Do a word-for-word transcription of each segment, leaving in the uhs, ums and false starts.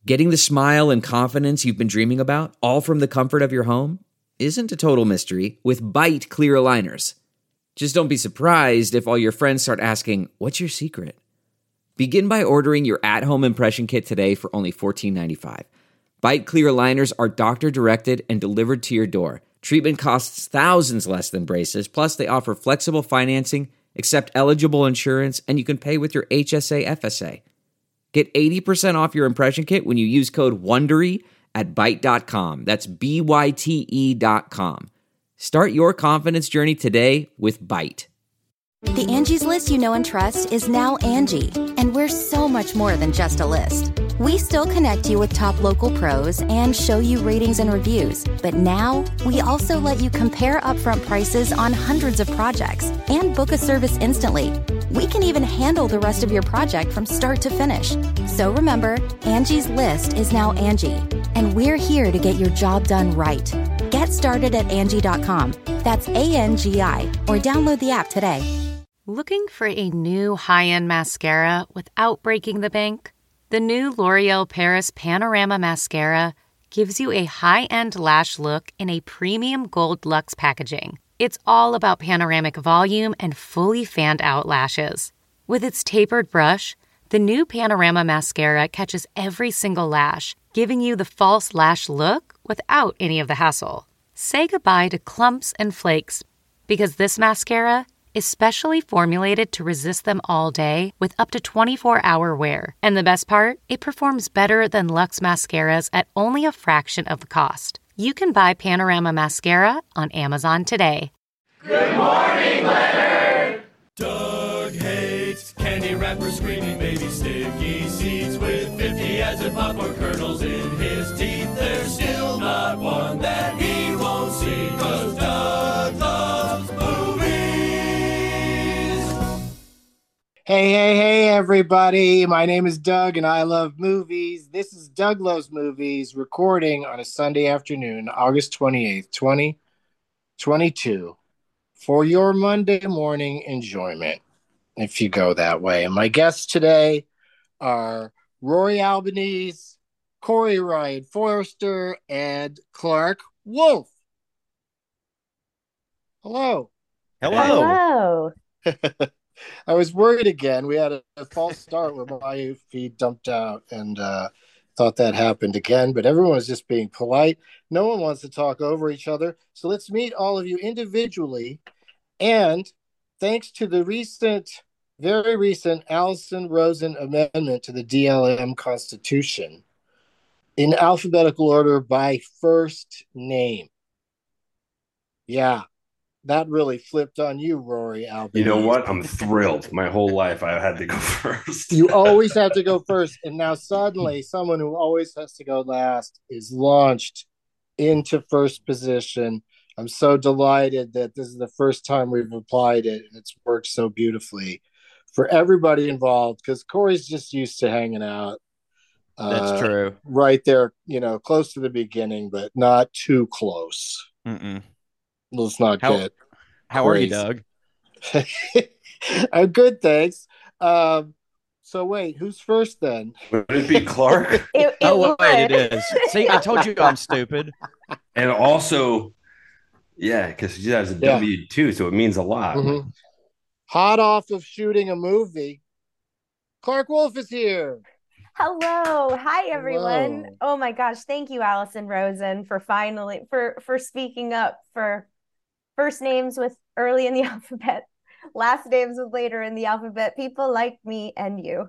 Getting the smile and confidence you've been dreaming about, all from the comfort of your home, isn't a total mystery with Byte clear aligners. Just don't be surprised if all your friends start asking, "What's your secret?" Begin by ordering your at-home impression kit today for only fourteen ninety-five. Byte clear aligners are doctor-directed and delivered to your door. Treatment costs thousands less than braces, plus they offer flexible financing, accept eligible insurance, and you can pay with your H S A F S A. Get eighty percent off your impression kit when you use code WONDERY at byte dot com. That's B Y T E dot com. Start your confidence journey today with Byte. The Angie's List you know and trust is now Angie, and we're so much more than just a list. We still connect you with top local pros and show you ratings and reviews, but now we also let you compare upfront prices on hundreds of projects and book a service instantly. We can even handle the rest of your project from start to finish. So remember, Angie's List is now Angie, and we're here to get your job done right. Get started at Angie dot com. That's A N G I, or download the app today. Looking for a new high-end mascara without breaking the bank? The new L'Oreal Paris Panorama Mascara gives you a high-end lash look in a premium gold luxe packaging. It's all about panoramic volume and fully fanned-out lashes. With its tapered brush, the new Panorama Mascara catches every single lash, giving you the false lash look without any of the hassle. Say goodbye to clumps and flakes, because this mascara is specially formulated to resist them all day with up to twenty-four hour wear. And the best part? It performs better than Luxe mascaras at only a fraction of the cost. You can buy Panorama Mascara on Amazon today. Good morning, Leonard! Doug hates candy wrappers, screaming baby sticky seeds with fifty as in popcorn kernels in his teeth. There's still not one that he won't see, 'cause Doug loves movies. Hey, hey, hey, everybody. My name is Doug, and I love movies. This is Doug Loves Movies, recording on a Sunday afternoon, August twenty-eighth, twenty twenty-two, for your Monday morning enjoyment, if you go that way. And my guests today are Rory Albanese, Corey Ryan Forrester, and Clark Wolf. Hello. Hello. I was worried again. We had a, a false start where my feed dumped out, and uh, thought that happened again. But everyone was just being polite. No one wants to talk over each other. So let's meet all of you individually. And thanks to the recent, very recent Allison Rosen amendment to the D L M Constitution, in alphabetical order by first name. Yeah. That really flipped on you, Rory Albanese. You know what? I'm thrilled. My whole life I had to go first. You always have to go first. And now suddenly someone who always has to go last is launched into first position. I'm so delighted that this is the first time we've applied it, and it's worked so beautifully for everybody involved, because Corey's just used to hanging out. That's uh, true. Right there, you know, close to the beginning, but not too close. Mm-mm. Let's not how, get How crazy. are you, Doug? I'm good, thanks. Um, so wait, who's first then? Would it be Clark? It, it Oh, wait, would. it is. See, I told you I'm stupid. And also, yeah, because he has a Yeah. W too, so it means a lot. Mm-hmm. Hot off of shooting a movie, Clark Wolf is here. Hello. Hi, everyone. Hello. Oh my gosh. Thank you, Allison Rosen, for finally for for speaking up for first names with early in the alphabet, last names with later in the alphabet. People like me and you.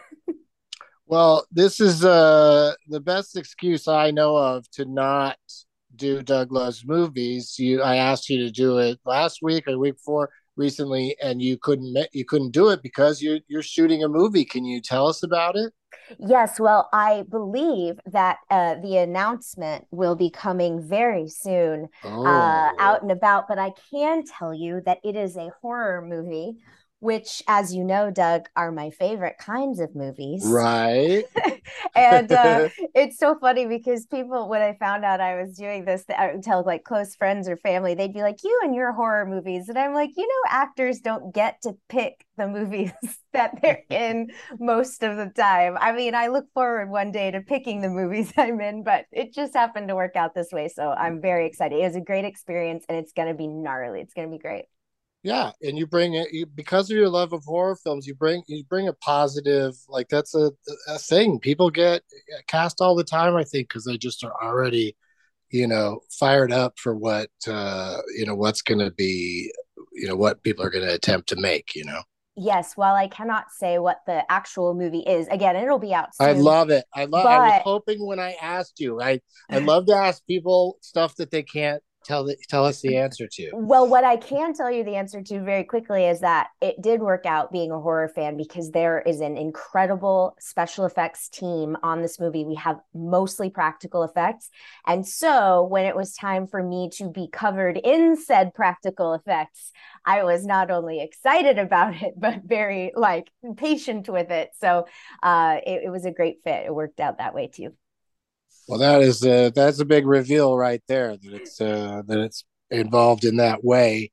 Well, this is uh, the best excuse I know of to not do Doug Loves Movies. You, I asked you to do it last week or the week before, recently, and you couldn't. You couldn't do it because you're you're shooting a movie. Can you tell us about it? Yes, well, I believe that uh, the announcement will be coming very soon, Oh. uh, out and about, but I can tell you that it is a horror movie which, as you know, Doug, are my favorite kinds of movies. Right. And uh, it's so funny because people, when I found out I was doing this, I would tell like close friends or family, they'd be like, you and your horror movies. And I'm like, you know, actors don't get to pick the movies that they're in most of the time. I mean, I look forward one day to picking the movies I'm in, but it just happened to work out this way. So I'm very excited. It was a great experience and it's going to be gnarly. It's going to be great. Yeah, and you bring it you, because of your love of horror films. You bring you bring a positive, like that's a, a thing. People get cast all the time, I think, because they just are already, you know, fired up for what uh, you know what's going to be, you know, what people are going to attempt to make. You know. Yes, while I cannot say what the actual movie is, again, it'll be out soon. I love it. I love. But... I was hoping when I asked you. I I love to ask people stuff that they can't tell the, tell us the answer to. Well, what I can tell you the answer to very quickly is that it did work out being a horror fan because there is an incredible special effects team on this movie. We have mostly practical effects. And so when it was time for me to be covered in said practical effects, I was not only excited about it, but very like patient with it. So uh, it, it was a great fit. It worked out that way too. Well, that is a, that's a big reveal right there that it's uh, that it's involved in that way,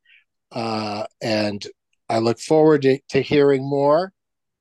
uh, and I look forward to, to hearing more.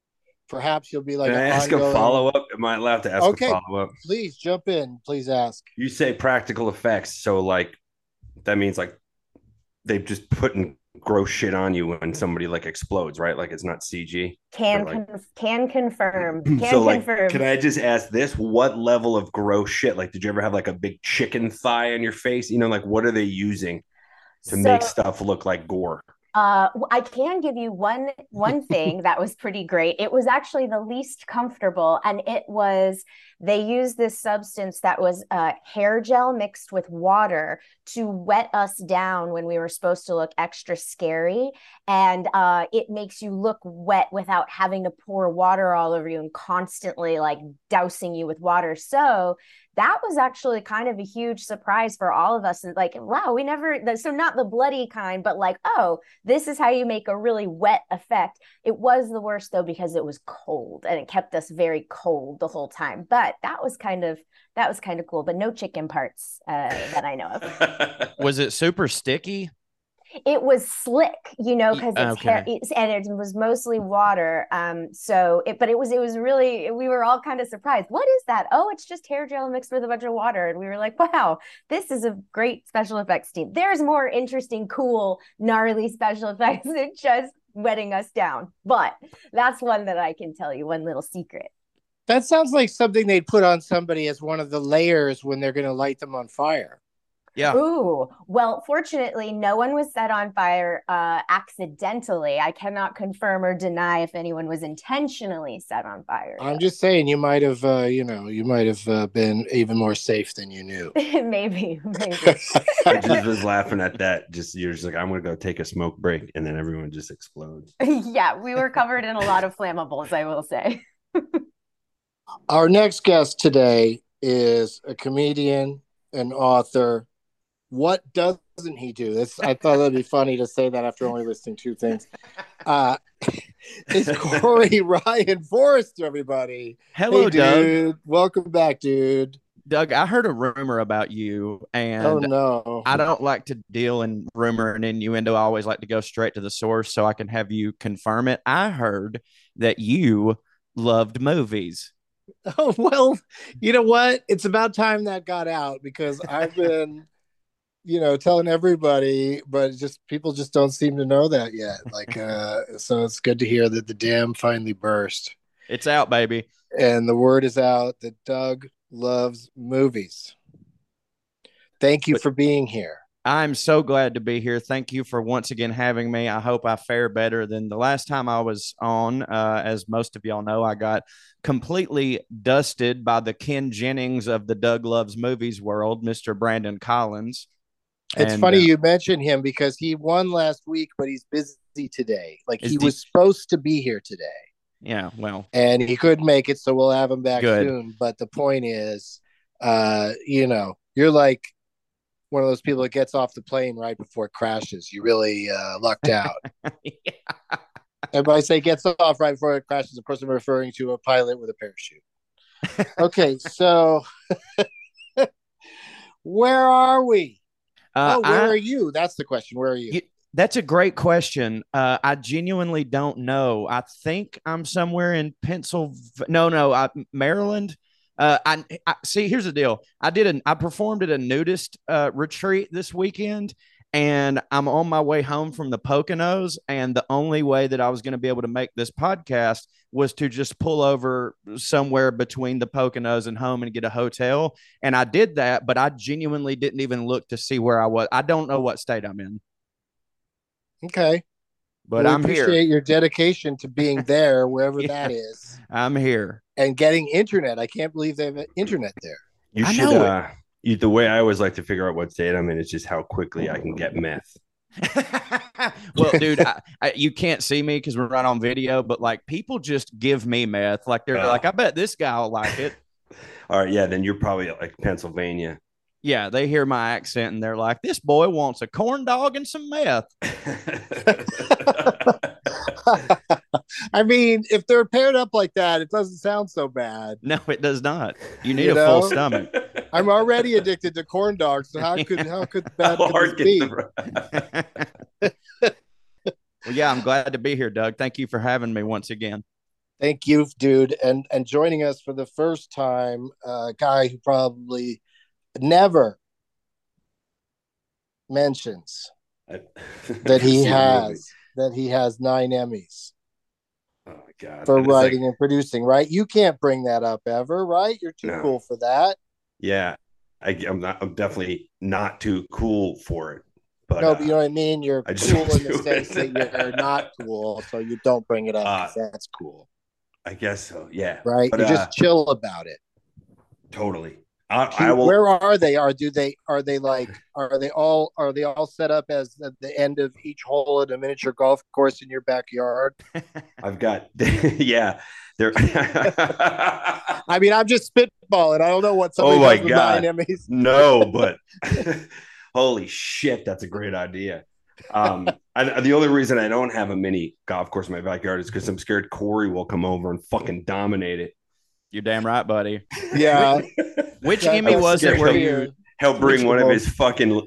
Perhaps you'll be like. Can I ask ongoing... a follow up? Am I allowed to ask okay. a follow up? Please jump in. Please ask. You say practical effects, so like that means like they've just put in gross shit on you when somebody like explodes, right? Like it's not C G. Can like... con- can confirm. Can so like, confirm. Can I just ask this? What level of gross shit? Like, did you ever have like a big chicken thigh on your face? You know, like what are they using to so, make stuff look like gore? Uh, I can give you one one thing that was pretty great. It was actually the least comfortable, and it was they used this substance that was uh, hair gel mixed with water to wet us down when we were supposed to look extra scary, and uh, it makes you look wet without having to pour water all over you and constantly like dousing you with water. So that was actually kind of a huge surprise for all of us. And like, wow, we never, so not the bloody kind, but like, oh, this is how you make a really wet effect. It was the worst though, because it was cold and it kept us very cold the whole time. But that was kind of, that was kind of cool, but no chicken parts uh, that I know of. Was it super sticky? It was slick, you know, because it's okay. hair, it's, and it was mostly water. Um, so it, but it was, it was really, we were all kind of surprised. What is that? Oh, it's just hair gel mixed with a bunch of water. And we were like, wow, this is a great special effects team. There's more interesting, cool, gnarly special effects than just wetting us down. But that's one that I can tell you, one little secret. That sounds like something they'd put on somebody as one of the layers when they're going to light them on fire. Yeah. Ooh, well, fortunately, no one was set on fire uh, accidentally. I cannot confirm or deny if anyone was intentionally set on fire. I'm though. just saying, you might have, uh, you know, you might have uh, been even more safe than you knew. maybe, maybe. I just was laughing at that. Just you're just like, I'm gonna go take a smoke break, and then everyone just explodes. Yeah, we were covered in a lot of flammables, I will say. Our next guest today is a comedian, an author. What doesn't he do? This I thought it'd be funny to say that after only listing two things. Uh, it's Corey Ryan Forrester, everybody. Hello, hey, dude. Doug. Welcome back, dude. Doug, I heard a rumor about you, and oh no, I don't like to deal in rumor and innuendo. I always like to go straight to the source so I can have you confirm it. I heard that you loved movies. Oh well, you know what? It's about time that got out because I've been. you know, telling everybody, but just people just don't seem to know that yet. Like, uh, so it's good to hear that the dam finally burst. It's out, baby. And the word is out that Doug loves movies. Thank you but for being here. I'm so glad to be here. Thank you for once again having me. I hope I fare better than the last time I was on. Uh, as most of y'all know, I got completely dusted by the Ken Jennings of the Doug Loves Movies world, Mister Brandon Collins. It's and, funny uh, you mentioned him because he won last week, but he's busy today. Like he de- was supposed to be here today. Yeah, well. And he couldn't make it, so we'll have him back good. soon. But the point is, uh, you know, you're like one of those people that gets off the plane right before it crashes. You really uh, lucked out. Yeah. Everybody say gets off right before it crashes. Of course, I'm referring to a pilot with a parachute. Okay, so where are we? Uh, oh, where I, are you? That's the question. Where are you? you that's a great question. Uh, I genuinely don't know. I think I'm somewhere in Pennsylvania. No, no, I, Maryland. Uh, I, I see. Here's the deal. I did an. I performed at a nudist uh, retreat this weekend, and I'm on my way home from the Poconos. And the only way that I was going to be able to make this podcast was to just pull over somewhere between the Poconos and home and get a hotel. And I did that, but I genuinely didn't even look to see where I was. I don't know what state I'm in. Okay. But well, I'm appreciate here. your dedication to being there, wherever Yeah, that is. I'm here. And getting internet. I can't believe they have internet there. You I should, know uh, you, the way I always like to figure out what state I'm in is just how quickly I can get meth. Well, dude, I, I, you can't see me because we're right on video, but like people just give me meth. Like they're Oh. like, I bet this guy will like it. All right. Yeah. Then you're probably at like Pennsylvania. Yeah, they hear my accent and they're like, this boy wants a corn dog and some meth. I mean, if they're paired up like that, it doesn't sound so bad. No, it does not. You need You a know? full stomach. I'm already addicted to corn dogs. So how could how could bad How could hard this be? can the- Well, yeah, I'm glad to be here, Doug. Thank you for having me once again. Thank you, dude, and and joining us for the first time, a uh, guy who probably never mentions that he has that he has nine Emmys oh my God. for It's writing like, and producing. Right? You can't bring that up ever, right? You're too No. cool for that. yeah, I, I'm not. I'm definitely not too cool for it. But No, uh, but you know what I mean. You're I just cool don't in the do sense it. that you're not cool, so you don't bring it up. 'Cause that's cool, I guess so. Yeah. right? But, You're uh, just chill about it. totally. I, I will. Where are they? Are do they? Are they like? Are they all? Are they all set up as at the end of each hole at a miniature golf course in your backyard? I've got. Yeah. They're. I mean, I'm just spitballing. I don't know what somebody Oh my does with God. nine Emmys. No, but holy shit, that's a great idea. Um, I, the only reason I don't have a mini golf course in my backyard is because I'm scared Corey will come over and fucking dominate it. You're damn right, buddy. Yeah. Which Yeah, Emmy I'm was it scared where he'll- you Help bring Which one of one? his fucking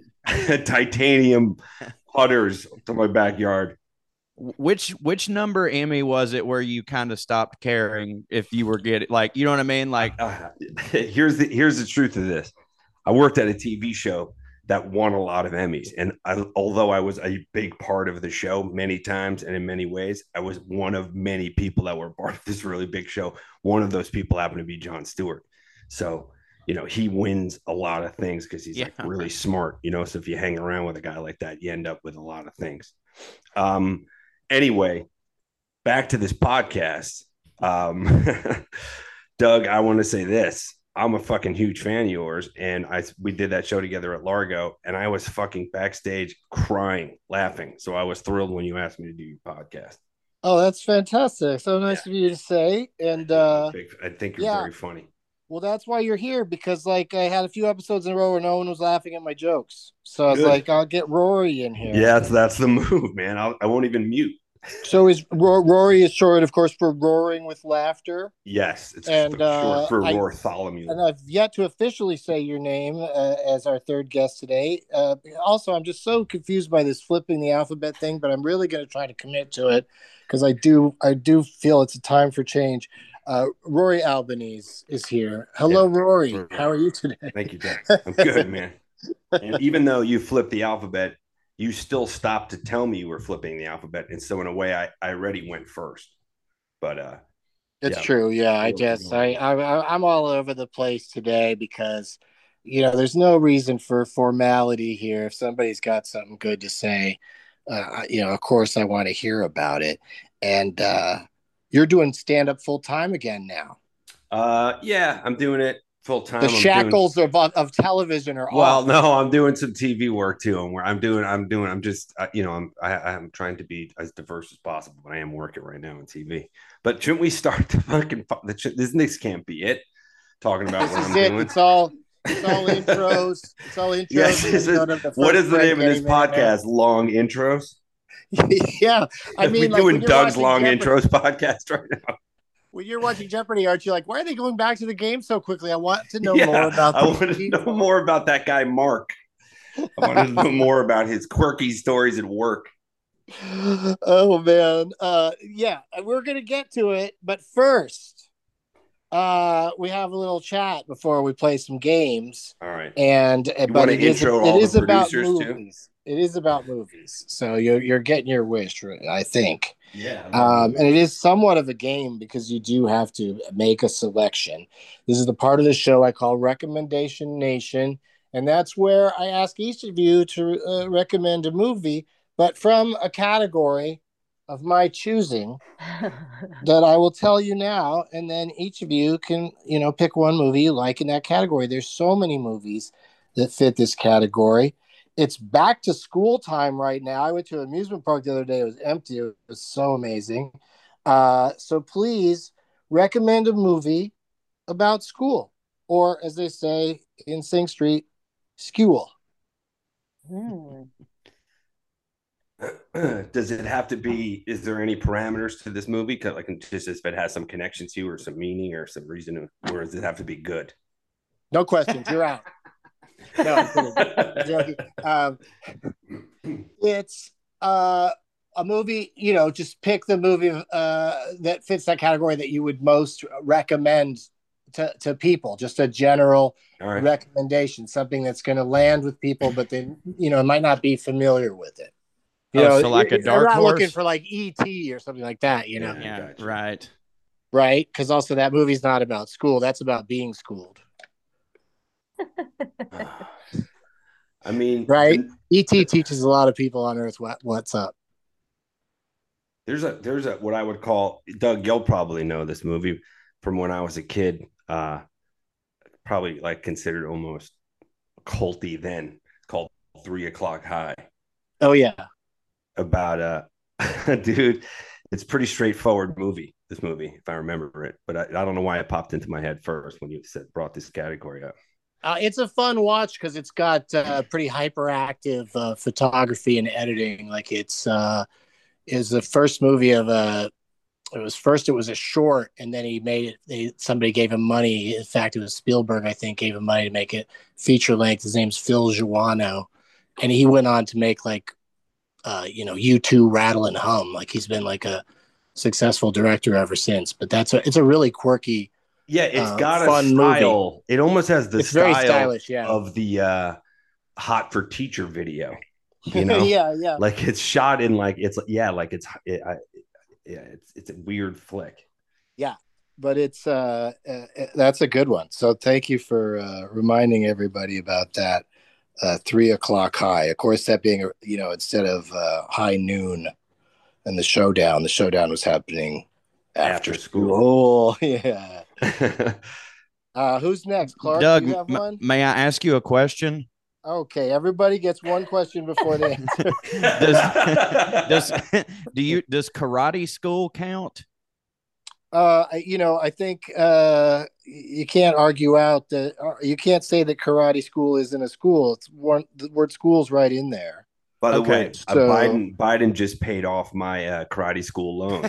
titanium putters to my backyard. which which number Emmy was it where you kind of stopped caring if you were getting like, you know what I mean? Like, Uh, here's the here's the truth of this. I worked at a T V show that won a lot of Emmys, and I, although I was a big part of the show many times and in many ways, I was one of many people that were part of this really big show. One of those people happened to be Jon Stewart. So, you know, he wins a lot of things because he's Yeah. like really smart, you know. So if you hang around with a guy like that, you end up with a lot of things. Um, anyway, back to this podcast. Um, Doug, I want to say this. I'm a fucking huge fan of yours, and I we did that show together at Largo, and I was fucking backstage crying, laughing. So I was thrilled when you asked me to do your podcast. Oh, that's fantastic. So nice of you to say. And uh Big- I think you're yeah. very funny. well, that's why you're here, because like I had a few episodes in a row where no one was laughing at my jokes. So I was Good. like, I'll get Rory in here. Yeah, that's, that's the move, man. I'll, I won't even mute. So is Ro- Rory is short, of course, for roaring with laughter. Yes, it's And, short uh, for I- Bartholomew. And I've yet to officially say your name uh, as our third guest today. Uh, also, I'm just so confused by this flipping the alphabet thing, but I'm really going to try to commit to it because I do, I do feel it's a time for change. Uh, Rory Albanese is here. Hello, Yeah. Rory. Rory. How are you today? Thank you, Jack. I'm good, man. And even though you flipped the alphabet, you still stopped to tell me you were flipping the alphabet. And so in a way, I, I already went first. But uh It's Yeah. true. Yeah, I Really just good. I, I I'm all over the place today because you know there's no reason for formality here. If somebody's got something good to say, uh, you know, of course I want to hear about it. And uh, you're doing stand up full time again now. uh yeah, I'm doing it full time. The I'm doing- shackles of of television are Well, off. no, I'm doing some T V work too. And where I'm doing, I'm doing, I'm just, uh, you know, I'm, I, I'm trying to be as diverse as possible, but I am working right now on T V. But shouldn't we start the fucking? The, this this can't be it. Talking about This what is I'm it. doing. It's all it's all intros. It's all intros. Yes, and this then is- go to the what first is the break name of this any minute now. podcast? Long intros. Yeah, I mean, we're like, doing when you're Doug's watching long Jeopardy- intros podcast right now. When you're watching Jeopardy, aren't you like, why are they going back to the game so quickly? I want to know Yeah, more about. I the want to people. know more about that guy, Mark. I wanted to know more about his quirky stories at work. Oh man, uh, yeah, we're gonna get to it, but first, uh, we have a little chat before we play some games. All right, and you but want to it is intro it all is the about producers movies. Too? It is about movies, so you're you're getting your wish, I think. Yeah, um, and it is somewhat of a game because you do have to make a selection. This is the part of the show I call Recommendation Nation, and that's where I ask each of you to uh, recommend a movie, but from a category of my choosing that I will tell you now, and then each of you can, you know, pick one movie you like in that category. There's so many movies that fit this category. It's back to school time right now. I went to an amusement park the other day. It was empty. It was so amazing. Uh, so please recommend a movie about school, or as they say in Sing Street, school. Hmm. Does it have to be? Is there any parameters to this movie? Like, just if it has some connection to you, or some meaning, or some reason, or does it have to be good? No questions. You're out. No, I'm kidding. I'm joking. Um, it's uh, a movie. You know, just pick the movie uh, that fits that category that you would most recommend to to people. Just a general right. recommendation, something that's going to land with people, but they, you know, might not be familiar with it. You oh, know, so like a dark I'm not horse? looking for like E T or something like that. You know, Yeah, Gotcha. right. right? Because also that movie's not about school. That's about being schooled. I mean, right? the, E T teaches a lot of people on Earth what what's up. There's a there's a what I would call, Doug, you'll probably know this movie from when I was a kid. Uh, probably like considered almost culty then, called Three O'Clock High. Oh yeah, about uh, dude. It's a pretty straightforward movie. This movie, if I remember it, but I, I don't know why it popped into my head first when you said brought this category up. Uh, it's a fun watch because it's got uh, pretty hyperactive uh, photography and editing. Like it's uh, is the first movie of a. It was first. It was a short, and then he made it. They, somebody gave him money. In fact, it was Spielberg, I think, gave him money to make it feature length. His name's Phil Joannou, and he went on to make like, uh, you know, U two, Rattle and Hum. Like he's been like a successful director ever since. But that's a. It's a really quirky. Yeah, it's uh, got a fun style. Movie. It almost has the it's style very stylish, yeah. of the uh, Hot for Teacher video. You know, yeah, yeah. Like it's shot in like it's yeah, like it's it, I, yeah, it's it's a weird flick. Yeah, but it's uh, uh that's a good one. So thank you for uh, reminding everybody about that. Uh, Three O'Clock High. Of course, that being you know instead of uh, high noon and the showdown, the showdown was happening after, After school. school. Yeah. uh, who's next, Clark? Doug, Do you have m- one? may I ask you a question? Okay, everybody gets one question before they answer. does, does do you does karate school count? Uh, you know, I think uh, you can't argue out that uh, you can't say that karate school isn't a school. It's one the word school's right in there. By the Okay, way, uh, so- Biden Biden just paid off my uh, karate school loans.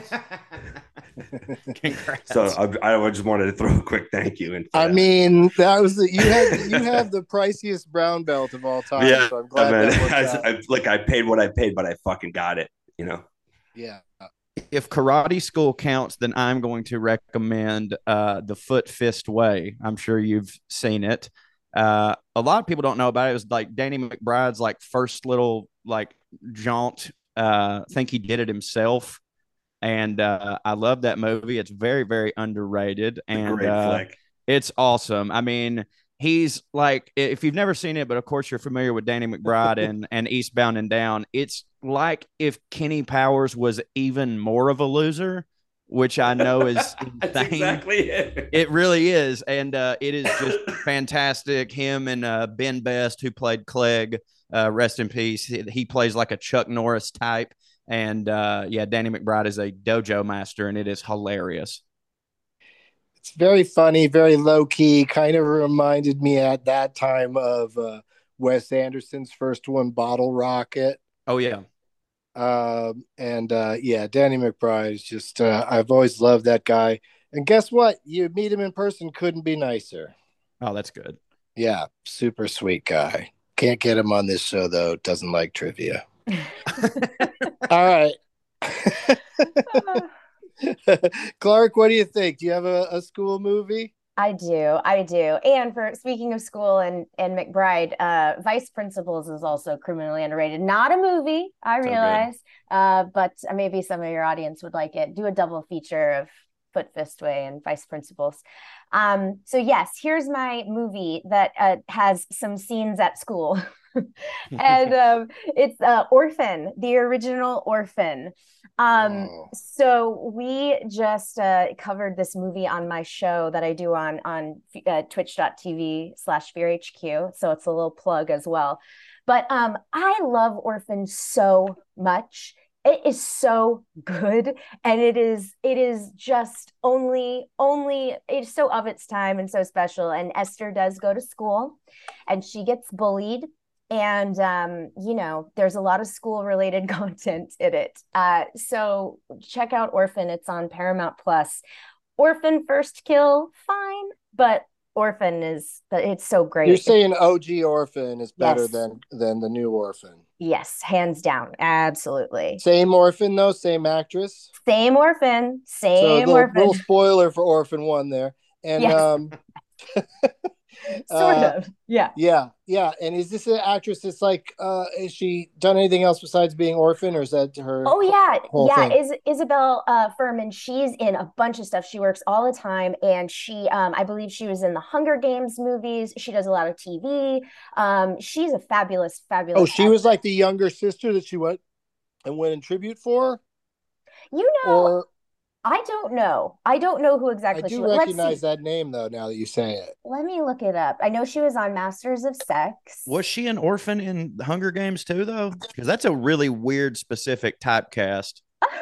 Congrats. So I, I just wanted to throw a quick thank you in. for I that. mean, that was the, you have you have the priciest brown belt of all time. yeah, so I'm glad man. that worked I, out. I, like I paid what I paid, but I fucking got it. You know. Yeah. If karate school counts, then I'm going to recommend uh, the Foot Fist Way. I'm sure you've seen it. Uh, a lot of people don't know about it. It was like Danny McBride's like first little like jaunt. Uh, I think he did it himself, and uh, I love that movie. It's very, very underrated, and Great uh, flick. it's awesome. I mean, he's like, if you've never seen it, but of course you're familiar with Danny McBride and and Eastbound and Down. It's like if Kenny Powers was even more of a loser, which I know is insane. That's exactly it. It really is, and uh, it is just fantastic. Him and uh, Ben Best, who played Clegg, uh, rest in peace. He, he plays like a Chuck Norris type, and uh, yeah, Danny McBride is a dojo master, and it is hilarious. It's very funny, very low key. Kind of reminded me at that time of uh, Wes Anderson's first one, Bottle Rocket. Oh yeah, Um, and uh, yeah, Danny McBride is just, uh, I've always loved that guy. And guess what? You meet him in person, couldn't be nicer. Oh, that's good. Yeah, super sweet guy. Can't get him on this show, though. Doesn't like trivia. All right. Clark, what do you think? Do you have a, a school movie? I do, I do. And for speaking of school and and McBride, uh, Vice Principals is also criminally underrated. Not a movie, I realize, uh, but maybe some of your audience would like it. Do a double feature of Foot Fistway and Vice Principals. Um, so yes, here's my movie that uh, has some scenes at school. And um, it's uh, Orphan, the original Orphan. Um, Oh. so we just uh, covered this movie on my show that I do on on uh, twitch.tv slash fearhq. So it's a little plug as well. But um, I love Orphan so much. It is so good, and it is it is just only only it's so of its time and so special. And Esther does go to school, and she gets bullied. And, um, you know, there's a lot of school related content in it. Uh, so check out Orphan. It's on Paramount Plus. Orphan First Kill, fine. But Orphan is, it's so great. You're saying O G Orphan is better Yes. than, than the new Orphan. Yes, hands down. Absolutely. Same Orphan, though? Same actress? Same Orphan. So a Same little, Orphan. little spoiler for Orphan one there. And Yes. um Sort uh, of. Yeah. yeah, yeah. And is this an actress that's like uh has she done anything else besides being Orphan, or is that her Oh yeah, whole yeah. thing? Is Isabel uh, Furman? She's in a bunch of stuff. She works all the time, and she, um, I believe, she was in the Hunger Games movies. She does a lot of T V. Um, she's a fabulous, fabulous. Oh, she was actress. like the younger sister that she went and went in tribute for? You know, Or I don't know. I don't know who I exactly she do was. Let's recognize see. that name though, now that you say it. Let me look it up. I know she was on Masters of Sex. Was she an orphan in the Hunger Games too, though? Because that's a really weird, specific typecast.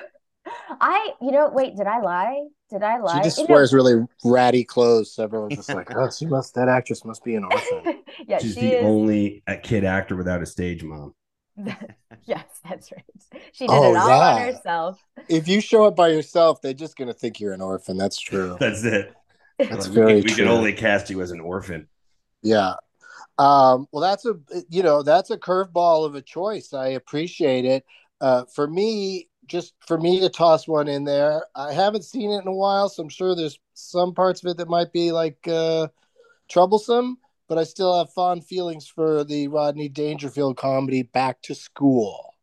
I, you know, wait, did I lie? Did I lie? She just You know- wears really ratty clothes, so everyone's just like, oh, she must that actress must be an orphan. Yeah, She's she the is. only uh, kid actor without a stage mom. Yes, that's right. She did Oh, it all on yeah. herself. If you show up by yourself, they're just gonna think you're an orphan. That's true. That's it. That's we very can, we true. can only cast you as an orphan. Yeah. Um, well, that's a you know that's a curveball of a choice. I appreciate it. Uh, for me, just for me to toss one in there, I haven't seen it in a while, so I'm sure there's some parts of it that might be like uh, troublesome, but I still have fond feelings for the Rodney Dangerfield comedy Back to School.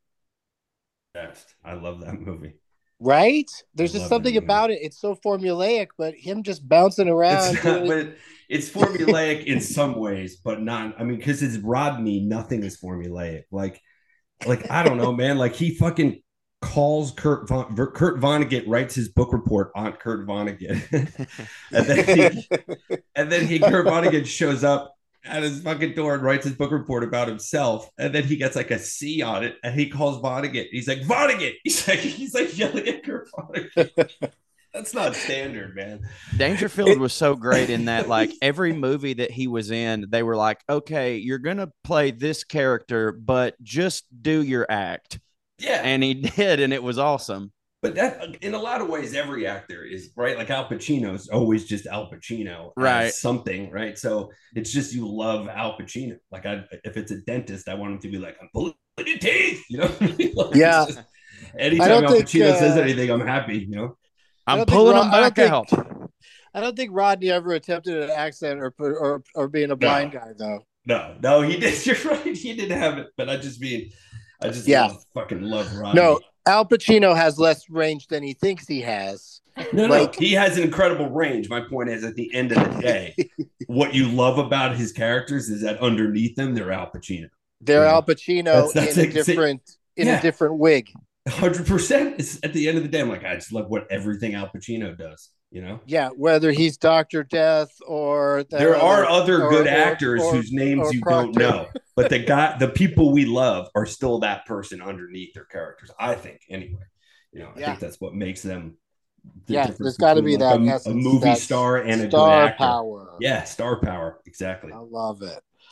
Best. I love that movie. Right? There's I just love something that movie. about it. It's so formulaic, but him just bouncing around. It's not, doing- but it's formulaic in some ways, but not. I mean, because it's Rodney, nothing is formulaic. Like, like I don't know, man. Like he fucking calls Kurt Von, Kurt Vonnegut writes his book report on Kurt Vonnegut, and then he, and then he Kurt Vonnegut shows up at his fucking door and writes his book report about himself, and then he gets like a C on it, and he calls Vonnegut. He's like Vonnegut. He's like he's like yelling at Kurt Vonnegut. That's not standard, man. Dangerfield was so great in that, like every movie that he was in, they were like, okay, you're going to play this character, but just do your act. Yeah. And he did, and it was awesome. But that, in a lot of ways, every actor is right. Like Al Pacino's always just Al Pacino, as Right. something, right? So it's just you love Al Pacino. Like, I, if it's a dentist, I want him to be like, "I'm pulling your teeth," you know? Like, Yeah. it's just- I anytime don't Al think, Pacino uh, says anything, I'm happy. You know? I I'm don't think pulling Ro- them I don't back think- out. I don't think Rodney ever attempted an accent or or or being a blind guy though. No, no, he did. You're right. He didn't have it. But I just mean, I just Yeah. love, fucking love Rodney. No, Al Pacino has less range than he thinks he has. No, no, Like- he has an incredible range. My point is, at the end of the day, what you love about his characters is that underneath them, they're Al Pacino. They're Yeah. Al Pacino That's- that's in a like- see- different in Yeah. a different wig. Hundred percent. It's at the end of the day, I'm like, I just love what everything Al Pacino does. You know, Yeah, whether he's Doctor Death or the there are other or- good or- actors or- whose names or you Proctor. don't know, but the guy, the people we love, are still that person underneath their characters. I think, anyway. You know, I Yeah. think that's what makes them. the Yeah, difference there's got to be between, like, that a, essence, a movie that star and a good star actor. power. Yeah, star power. Exactly. I love it.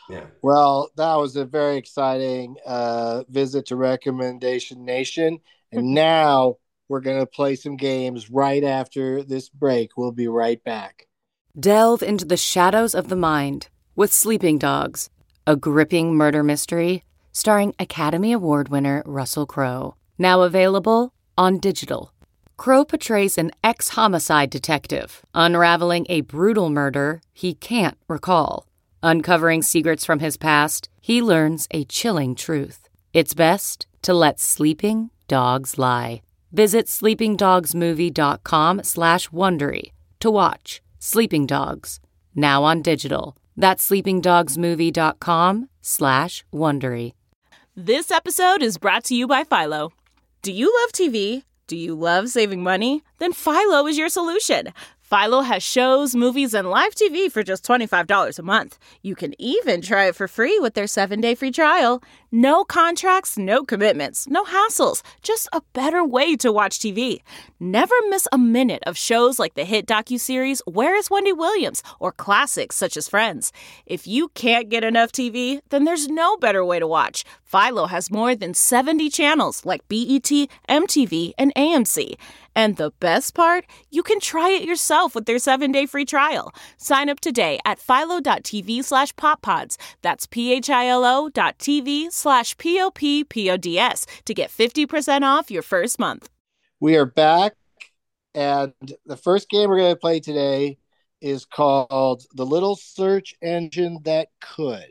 Yeah. Well, that was a very exciting uh, visit to Recommendation Nation. And now we're going to play some games right after this break. We'll be right back. Delve into the shadows of the mind with Sleeping Dogs, a gripping murder mystery starring Academy Award winner Russell Crowe. Now available on digital. Crowe portrays an ex-homicide detective unraveling a brutal murder he can't recall. Uncovering secrets from his past, he learns a chilling truth. It's best to let sleeping dogs lie. Visit sleepingdogsmovie.com slash Wondery to watch Sleeping Dogs, now on digital. That's sleepingdogsmovie.com slash Wondery. This episode is brought to you by Philo. Do you love T V? Do you love saving money? Then Philo is your solution. Philo has shows, movies, and live T V for just twenty-five dollars a month. You can even try it for free with their seven-day free trial. No contracts, no commitments, no hassles. Just a better way to watch T V. Never miss a minute of shows like the hit docuseries Where is Wendy Williams? Or classics such as Friends. If you can't get enough T V, then there's no better way to watch. Philo has more than seventy channels like B E T, M T V, and A M C. And the best part? You can try it yourself with their seven-day free trial. Sign up today at philo.tv slash poppods. That's P-H-I-L-O dot TV slash P-O-P-P-O-D-S to get fifty percent off your first month. We are back, and the first game we're going to play today is called The Little Search Engine That Could.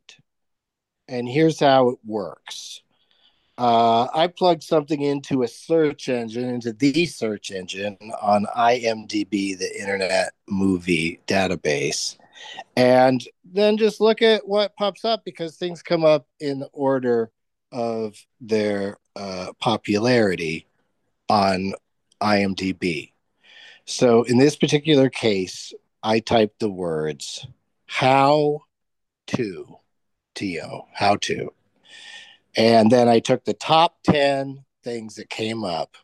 And here's how it works. Uh, I plugged something into a search engine, into the search engine on IMDb, the Internet Movie Database, and then just look at what pops up because things come up in the order of their uh, popularity on IMDb. So in this particular case, I typed the words how to, T O, how to. And then I took the top ten things that came up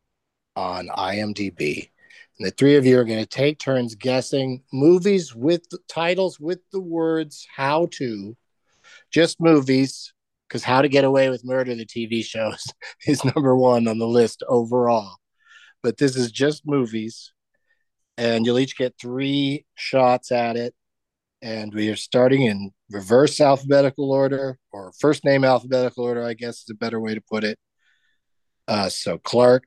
on IMDb. And the three of you are going to take turns guessing movies with the titles with the words how to, just movies, because How to Get Away with Murder, the T V shows, is number one on the list overall. But this is just movies. And you'll each get three shots at it. And we are starting in reverse alphabetical order, or first name alphabetical order, I guess is a better way to put it. Uh, so Clark,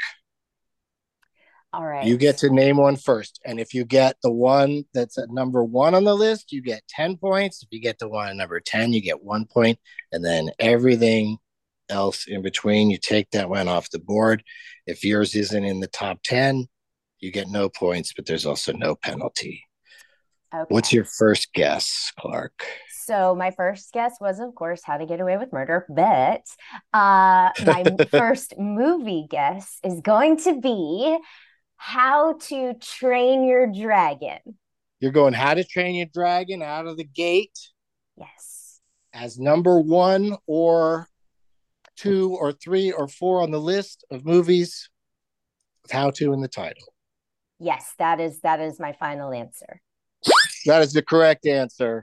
all right, you get to name one first. And if you get the one that's at number one on the list, you get ten points. If you get the one at number ten, you get one point. And then everything else in between, you take that one off the board. If yours isn't in the top ten, you get no points, but there's also no penalty. Okay. What's your first guess, Clark? So my first guess was, of course, How to Get Away with Murder, but uh, my first movie guess is going to be How to Train Your Dragon. You're going How to Train Your Dragon out of the gate? Yes. As number one or two or three or four on the list of movies with how to in the title. Yes, that is that is my final answer. That is the correct answer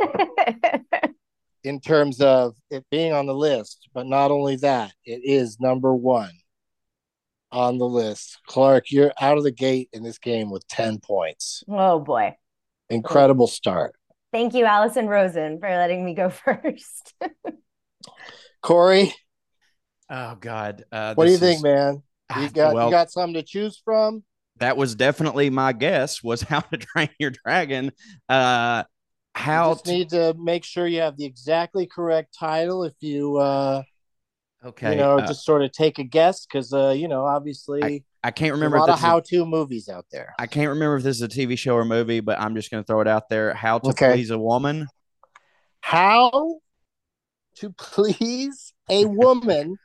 in terms of it being on the list. But not only that, it is number one on the list. Clark, you're out of the gate in this game with ten points. Oh, boy. Incredible start. Thank you, Allison Rosen, for letting me go first. Corey? Oh, God. Uh, what do you is... think, man? You got, well, you got something to choose from? That was definitely my guess, was How to Train Your Dragon. Uh, how you just t- need to make sure you have the exactly correct title if you, uh, okay, you know, uh, just sort of take a guess because, uh, you know, obviously I, I can't remember. A lot of how-to a, movies out there. I can't remember if this is a T V show or movie, but I'm just going to throw it out there. How to okay. Please a Woman. How to Please a Woman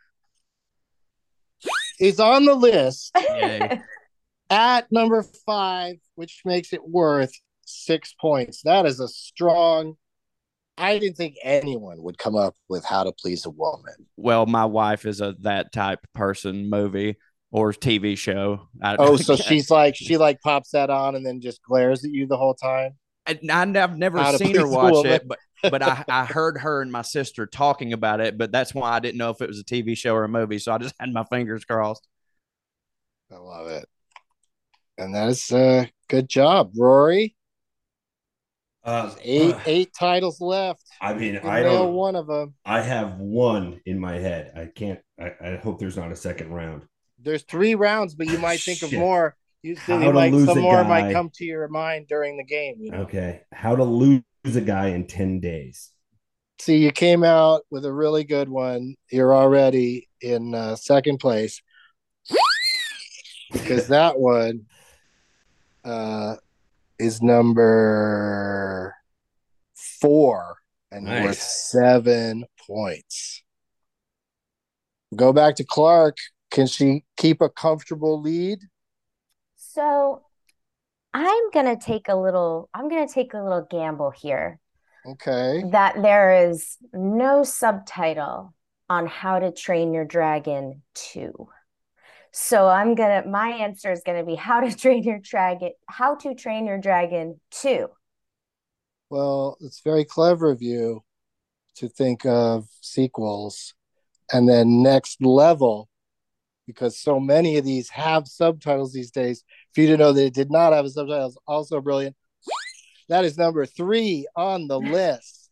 is on the list. Yay. At number five, which makes it worth six points. That is a strong. I didn't think anyone would come up with How to Please a Woman. Well, my wife is a that type person movie or T V show. I, oh, so she's like she like pops that on and then just glares at you the whole time. I, I've never How seen her watch it, but but I, I heard her and my sister talking about it, but that's why I didn't know if it was a T V show or a movie. So I just had my fingers crossed. I love it. And that is a uh, good job, Rory. Uh, eight uh, eight titles left. I mean, You I nail don't. one of them. I have one in my head. I can't. I, I hope there's not a second round. There's three rounds, but you might think of Shit. more. You, How you to might lose some a more guy. might come to your mind during the game. You know? Okay. How to lose a guy in ten days. See, you came out with a really good one. You're already in uh, second place because that one uh, is number four and Nice. worth seven points. Go back to Clark. Can she keep a comfortable lead? So I'm gonna take a little I'm gonna take a little gamble here Okay. that there is no subtitle on How to Train Your Dragon two. So I'm gonna my answer is gonna be How to Train Your Dragon How to Train Your Dragon two. Well, it's very clever of you to think of sequels and then next level, because so many of these have subtitles these days. For you to know that it did not have a subtitle is also brilliant. That is number three on the list.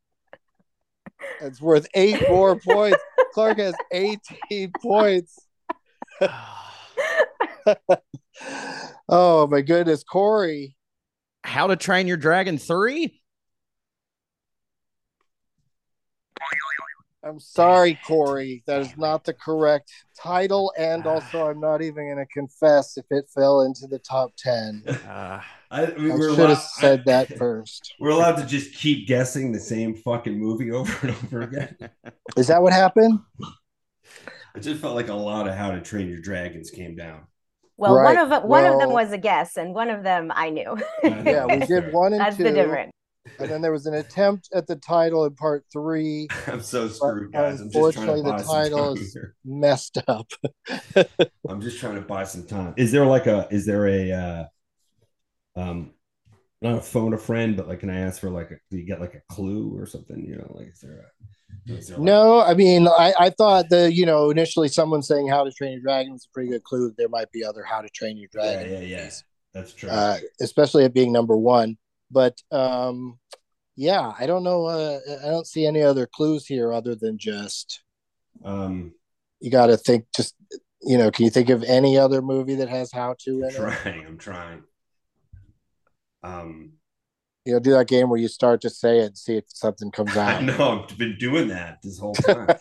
It's worth eight more points. Clark has eighteen points. Oh my goodness, Corey. How to Train Your Dragon three? I'm sorry, Corey. That is not the correct title, and also I'm not even going to confess if it fell into the top ten. Uh, I, I, mean, I we're should allowed, have said I, that first. We're allowed to just keep guessing the same fucking movie over and over again. Is that what happened? I just felt like a lot of How to Train Your Dragons came down. Well, Right. one of them, one of them Well- was a guess, and one of them I knew. Yeah, we did one and That's two. the difference. And then there was an attempt at the title in part three. I'm so screwed, guys. I'm just trying Unfortunately, to the buy some title time is here. messed up. I'm just trying to buy some time. Is there like a? Is there a? Uh, um, not a phone a friend, but like, can I ask for like? A, do you get like a clue or something? You know, like is there a? Is there like, No, I mean, I, I thought the, you know, initially someone saying How to Train Your Dragon was a pretty good clue that there might be other How to Train Your Yeah, Dragon yeah, yeah. movies, That's true. uh, especially it being number one. But um, yeah, I don't know. Uh, I don't see any other clues here other than just um, you got to think. Just you know, can you think of any other movie that has how to in I'm it? trying. I'm trying. Um, You know, do that game where you start to say it and see if something comes I out. know I've been doing that this whole time.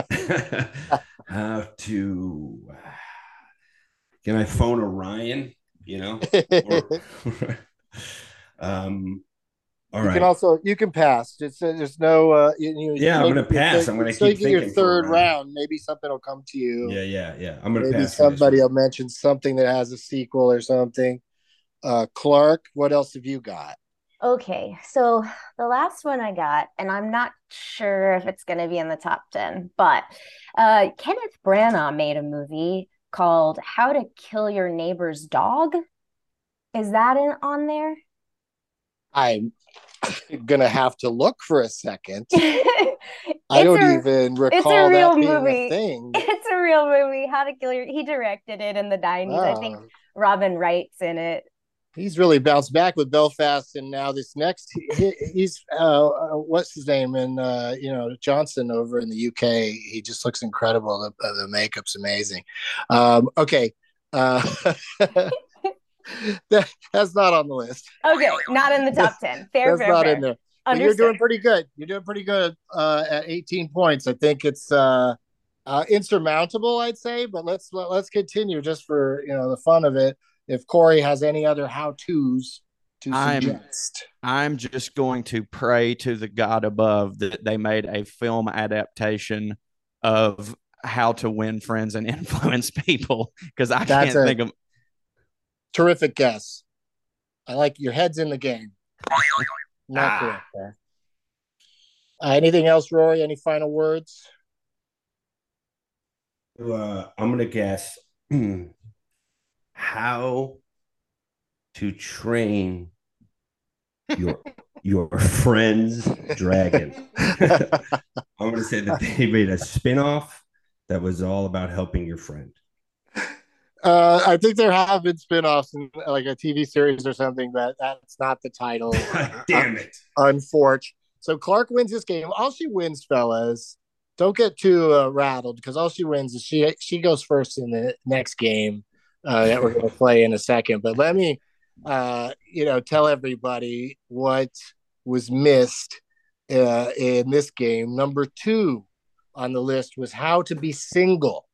How to? Can I phone Orion? You know. Or, um. All You right. can also you can pass. It's uh, there's no uh, you, you, Yeah, I'm maybe gonna pass. your third- I'm gonna so you keep get your thinking for a third round. round. Maybe something will come to you. Yeah, yeah, yeah. I'm gonna Maybe pass. for this somebody one. will mention something that has a sequel or something. Uh, Clark, what else have you got? Okay, so the last one I got, and I'm not sure if it's going to be in the top ten, but uh, Kenneth Branagh made a movie called How to Kill Your Neighbor's Dog. Is that in, on there? I'm gonna have to look for a second. It's I don't a- even recall it's a real that being movie. a thing. It's a real movie. How to Kill Your. He directed it in the nineties. I think Wow. Robin Wright's in it. He's really bounced back with Belfast, and now this next, he, he's uh, uh, what's his name, and uh, you know Johnson over in the U K. He just looks incredible. The, uh, the makeup's amazing. Um, okay, uh, that, that's not on the list. Okay, not in the top ten. Fair, That's fair, not fair. in there. But you're Understood. doing pretty good. You're doing pretty good uh, at eighteen points. I think it's uh, uh, insurmountable, I'd say. But let's let, let's continue just for you know the fun of it. If Corey has any other how tos to I'm- suggest, I'm just going to pray to the God above that they made a film adaptation of How to Win Friends and Influence People, because I That's can't a- think of. terrific guess. I like your head's in the game. Not Ah. correct there. Uh, anything else, Rory? Any final words? Uh, I'm gonna guess how to train your your friend's dragon. I'm going to say that they made a spinoff that was all about helping your friend. Uh, I think there have been spinoffs in like a T V series or something, but that's not the title. Damn it. Unfortunate. So Clark wins this game. All she wins, fellas, don't get too uh, rattled, because all she wins is she she goes first in the next game uh, that we're going to play in a second. But let me, uh, you know, tell everybody what was missed uh, in this game. Number two on the list was how to be single.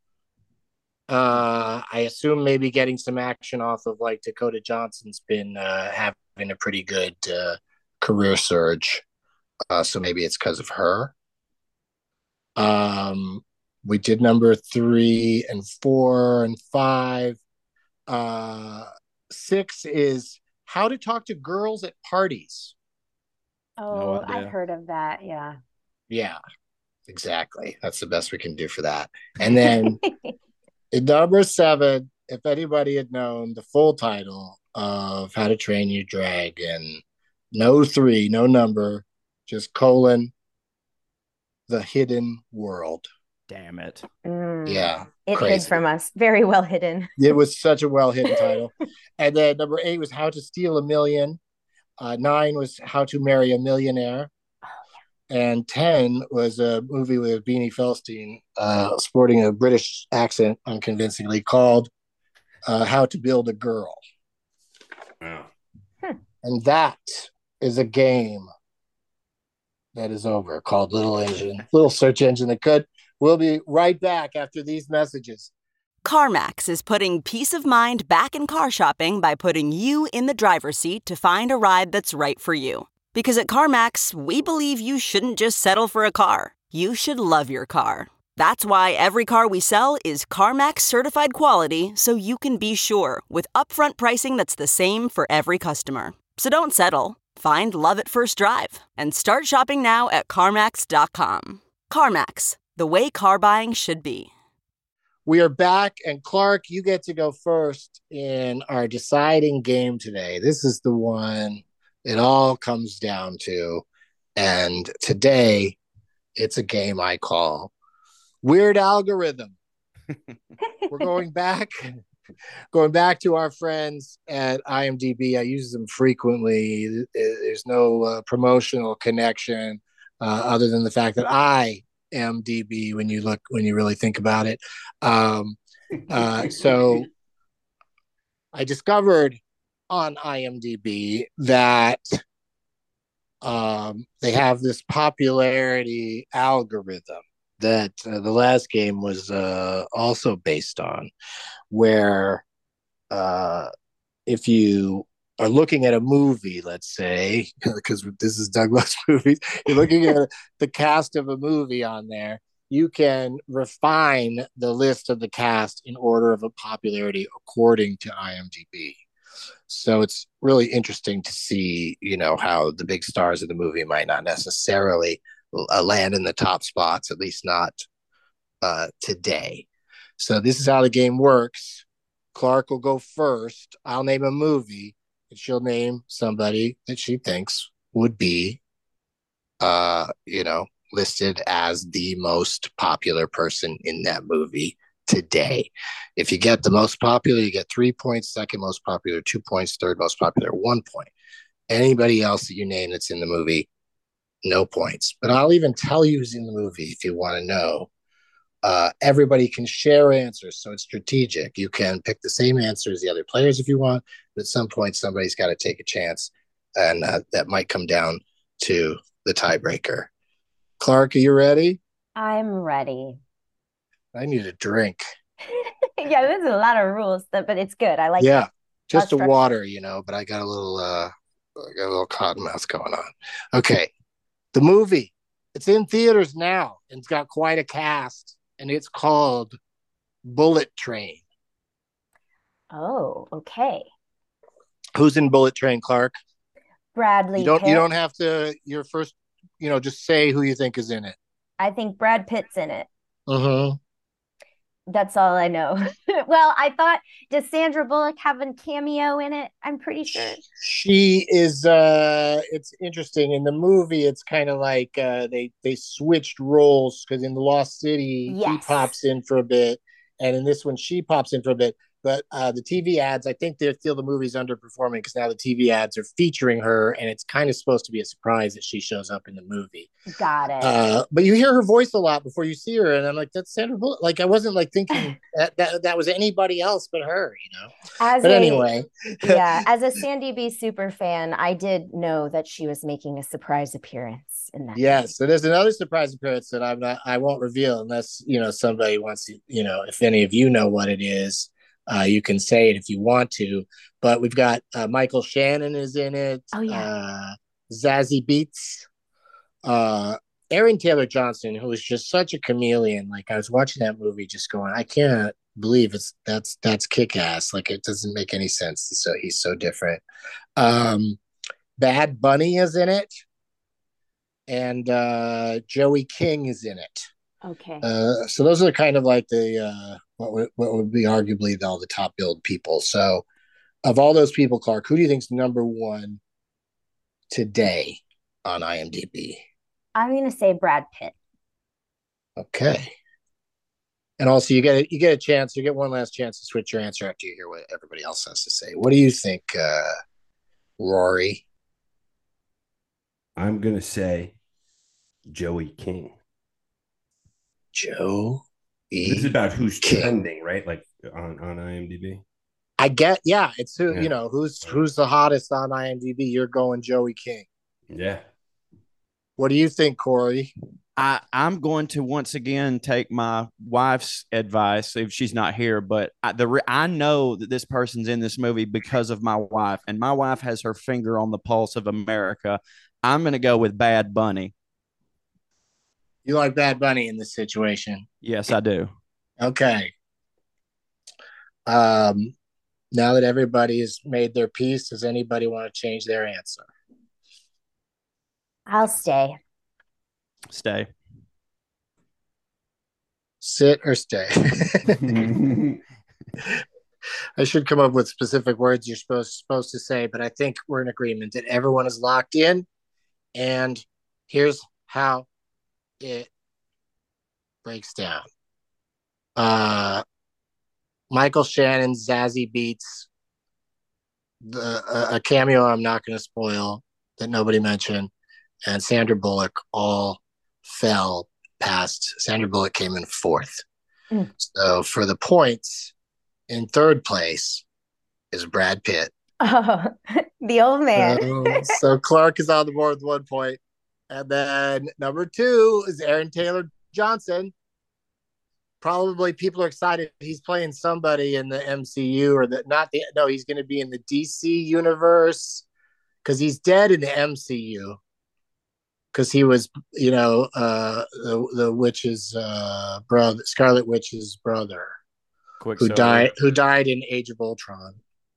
Uh, I assume maybe getting some action off of like Dakota Johnson's been uh, having a pretty good uh, career surge. Uh, so maybe it's because of her. Um, we did number three and four and five. Uh, six is how to talk to girls at parties. Oh, no I've heard of that. Yeah. Yeah, exactly. That's the best we can do for that. And then in number seven, if anybody had known the full title of How to Train Your Dragon, no three, no number, just colon, The Hidden World. Damn it. Mm, yeah. It crazy. hid from us. Very well hidden. It was such a well hidden title. And then number eight was How to Steal a Million. Uh, nine was How to Marry a Millionaire. Oh, yeah. And ten was a movie with Beanie Feldstein uh, sporting a British accent unconvincingly called uh, How to Build a Girl. Wow. Hmm. And that is a game that is over called Little Engine, Little Search Engine That Could. We'll be right back after these messages. CarMax is putting peace of mind back in car shopping by putting you in the driver's seat to find a ride that's right for you. Because at CarMax, we believe you shouldn't just settle for a car. You should love your car. That's why every car we sell is CarMax certified quality, so you can be sure with upfront pricing that's the same for every customer. So don't settle. Find love at first drive and start shopping now at CarMax dot com. CarMax, the way car buying should be. We are back, and Clark, you get to go first in our deciding game today. This is the one it all comes down to, and today it's a game I call Weird Algorithm. We're going back, going back to our friends at IMDb. I use them frequently. There's no uh, promotional connection uh, other than the fact that I M D B when you look when you really think about it. Um, uh, so I discovered on IMDb that um, they have this popularity algorithm that uh, the last game was uh, also based on, where uh, if you are looking at a movie, let's say, because this is Douglas movies, you're looking at the cast of a movie on there, you can refine the list of the cast in order of a popularity according to IMDb. So it's really interesting to see, you know, how the big stars of the movie might not necessarily uh, land in the top spots, at least not uh, today. So this is how the game works. Clark will go first. I'll name a movie. And she'll name somebody that she thinks would be, uh, you know, listed as the most popular person in that movie today. If you get the most popular, you get three points. Second most popular, two points. Third most popular, one point. Anybody else that you name that's in the movie, no points. But I'll even tell you who's in the movie if you want to know. Uh, everybody can share answers, so it's strategic. You can pick the same answer as the other players if you want, but at some point somebody's got to take a chance, and uh, that might come down to the tiebreaker. Clark, are you ready? I'm ready. I need a drink. Yeah, there's a lot of rules, but it's good. I like yeah, it. just a water, you know, but I got a little, uh, I got a little cotton mouth going on. Okay, the movie. It's in theaters now, and it's got quite a cast. And it's called Bullet Train. Oh, okay. Who's in Bullet Train, Clark? Bradley You don't. Pitt. You don't have to. Your first. You know, just say who you think is in it. I think Brad Pitt's in it. Mm-hmm. That's all I know. Well, I thought, does Sandra Bullock have a cameo in it? I'm pretty sure. She is uh it's interesting in the movie. It's kind of like uh they they switched roles because in the Lost City he Yes. pops in for a bit, and in this one she pops in for a bit. But uh the T V ads, I think they feel the movie's underperforming because now the T V ads are featuring her, and it's kind of supposed to be a surprise that she shows up in the movie. Got it. Uh, but you hear her voice a lot before you see her, and I'm like, that's Sandra Bullock. Like I wasn't like thinking that that, that was anybody else but her, you know. As But a, anyway, yeah, as a Sandy B super fan, I did know that she was making a surprise appearance in that. yes. So there's another surprise appearance that I'm not, I won't reveal unless you know somebody wants to, you know, if any of you know what it is, uh, you can say it if you want to. But we've got uh, Michael Shannon is in it. Oh yeah. Uh, Zazie Beetz. Uh, Aaron Taylor Johnson, who is just such a chameleon. Like I was watching that movie, just going, I can't believe it's that's that's kick ass. Like it doesn't make any sense. So he's so different. Um, Bad Bunny is in it, and uh, Joey King is in it. Okay. Uh, so those are kind of like the uh, what would what would be arguably all the top billed people. So of all those people, Clark, who do you think's number one today on IMDb? I'm gonna say Brad Pitt. Okay. And also, you get a, you get a chance. You get one last chance to switch your answer after you hear what everybody else has to say. What do you think, uh, Rory? I'm gonna say Joey King. Joe. This is about who's King. trending, right? Like on on IMDb. I get, yeah. It's who Yeah. you know who's who's the hottest on IMDb. You're going Joey King. Yeah. What do you think, Corey? I, I'm going to once again take my wife's advice if she's not here, but I, the re- I know that this person's in this movie because of my wife, and my wife has her finger on the pulse of America. I'm going to go with Bad Bunny. You like Bad Bunny in this situation? Yes, I do. Okay. Um, now that everybody has made their peace, does anybody want to change their answer? I'll stay. Stay. Sit or stay? I should come up with specific words you're supposed supposed to say, but I think we're in agreement that everyone is locked in. And here's how it breaks down. Uh, Michael Shannon, Zazie Beetz, the, a, a cameo I'm not going to spoil that nobody mentioned, and Sandra Bullock all fell past. Sandra Bullock came in fourth. Mm. So for the points, in third place is Brad Pitt. Oh, the old man. So, so Clark is on the board with one point. And then number two is Aaron Taylor Johnson. Probably people are excited. He's playing somebody in the M C U or the not the no, he's going to be in the D C universe because he's dead in the M C U. Because he was, you know, uh, the the witch's uh, brother, Scarlet Witch's brother, who died who died in Age of Ultron.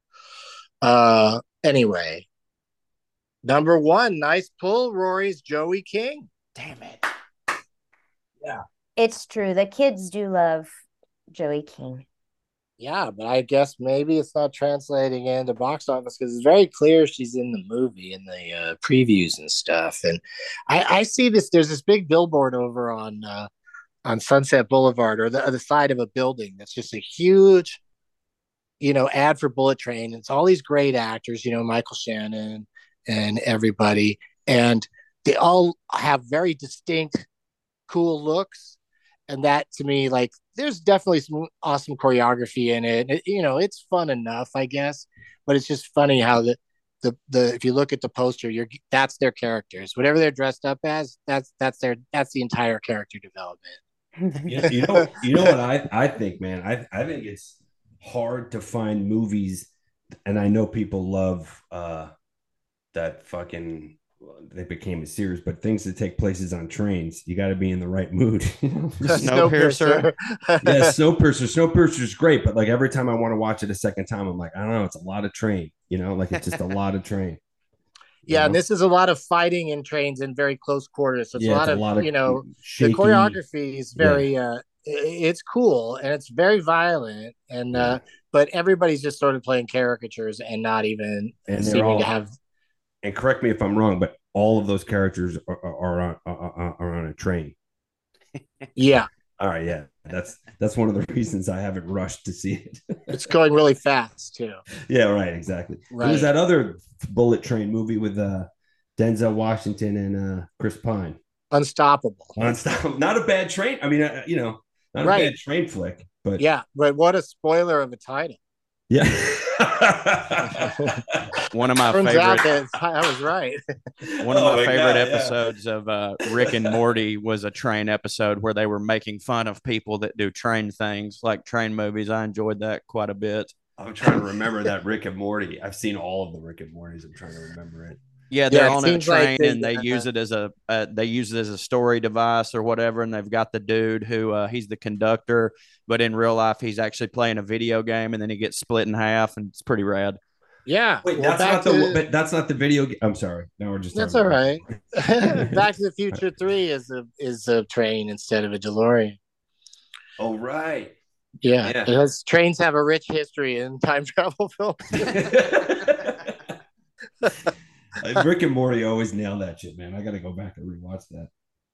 Uh, anyway, number one, nice pull, Rory's Joey King. Damn it. Yeah. It's true. The kids do love Joey King. Yeah, but I guess maybe it's not translating into box office because it's very clear she's in the movie in the uh, previews and stuff. And I, I see this. There's this big billboard over on uh, on Sunset Boulevard or the, or the side of a building that's just a huge, you know, ad for Bullet Train. It's all these great actors, you know, Michael Shannon and everybody, and they all have very distinct, cool looks. And that to me, like, there's definitely some awesome choreography in it. it. You know, it's fun enough, I guess. But it's just funny how the the the if you look at the poster, you're that's their characters. Whatever they're dressed up as, that's that's their that's the entire character development. Yeah, you know, you know what I, I think, man. I I think it's hard to find movies, and I know people love uh, that fucking. They became a series, but things that take places on trains, you got to be in the right mood. Snowpiercer. Yeah, Snowpiercer. Snowpiercer is great, but like every time I want to watch it a second time, I'm like, I don't know, it's a lot of train. You know, like it's just a lot of train. Yeah, know? And this is a lot of fighting in trains in very close quarters. So it's yeah, a lot it's of, a lot of you know, shaky. the choreography is very, yeah. uh, it's cool and it's very violent, and uh, but everybody's just sort of playing caricatures and not even And they're seeming all, to have. and correct me if I'm wrong, but all of those characters are, are, on, are, are on a train. Yeah. All right. Yeah. That's that's one of the reasons I haven't rushed to see it. It's going really fast too. Yeah. Right. Exactly. Right. There was that other bullet train movie with uh, Denzel Washington and uh, Chris Pine. Unstoppable. Unstoppable. Not a bad train. I mean, uh, you know, not right. a bad train flick, but yeah. But what a spoiler of a title. Yeah. One of my Turns favorite. out that I was right. One of Oh my, my favorite God, episodes of uh, Rick and Morty was a train episode where they were making fun of people that do train things, like train movies. I enjoyed that quite a bit. I'm trying to remember that Rick and Morty. I've seen all of the Rick and Mortys. I'm trying to remember it. Yeah, they're Yeah, it on a seems like train they- and they uh, use it as a uh, they use it as a story device or whatever. And they've got the dude who uh, he's the conductor, but in real life he's actually playing a video game, and then he gets split in half, and it's pretty rad. Yeah. Wait, well, that's back not the to- but that's not the video. G- I'm sorry. Now we're just. That's talking all about- right. Back to the Future Three is a is a train instead of a DeLorean. Oh right. Yeah, Yeah. it has, trains have a rich history in time travel films. Rick and Morty always nail that shit, man. I got to go back and rewatch that.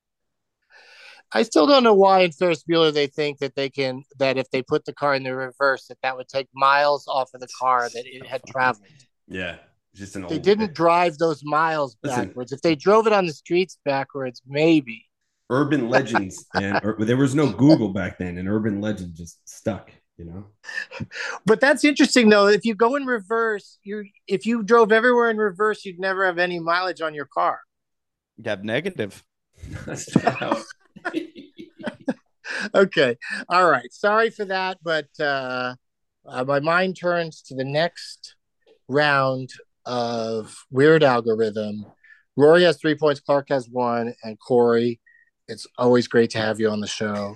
I still don't know why in Ferris Bueller they think that they can that if they put the car in the reverse that that would take miles off of the car that it had traveled. Yeah, just an. They old, didn't drive those miles Listen. backwards. If they drove it on the streets backwards, maybe. Urban legends, and or, there was no Google back then, and urban legend just stuck. You know. But that's interesting though. If you go in reverse, you if you drove everywhere in reverse, you'd never have any mileage on your car. You have negative. That's not how- Okay. All right. Sorry for that, but uh, uh, my mind turns to the next round of Weird Algorithm. Rory has three points, Clark has one, and Corey, it's always great to have you on the show.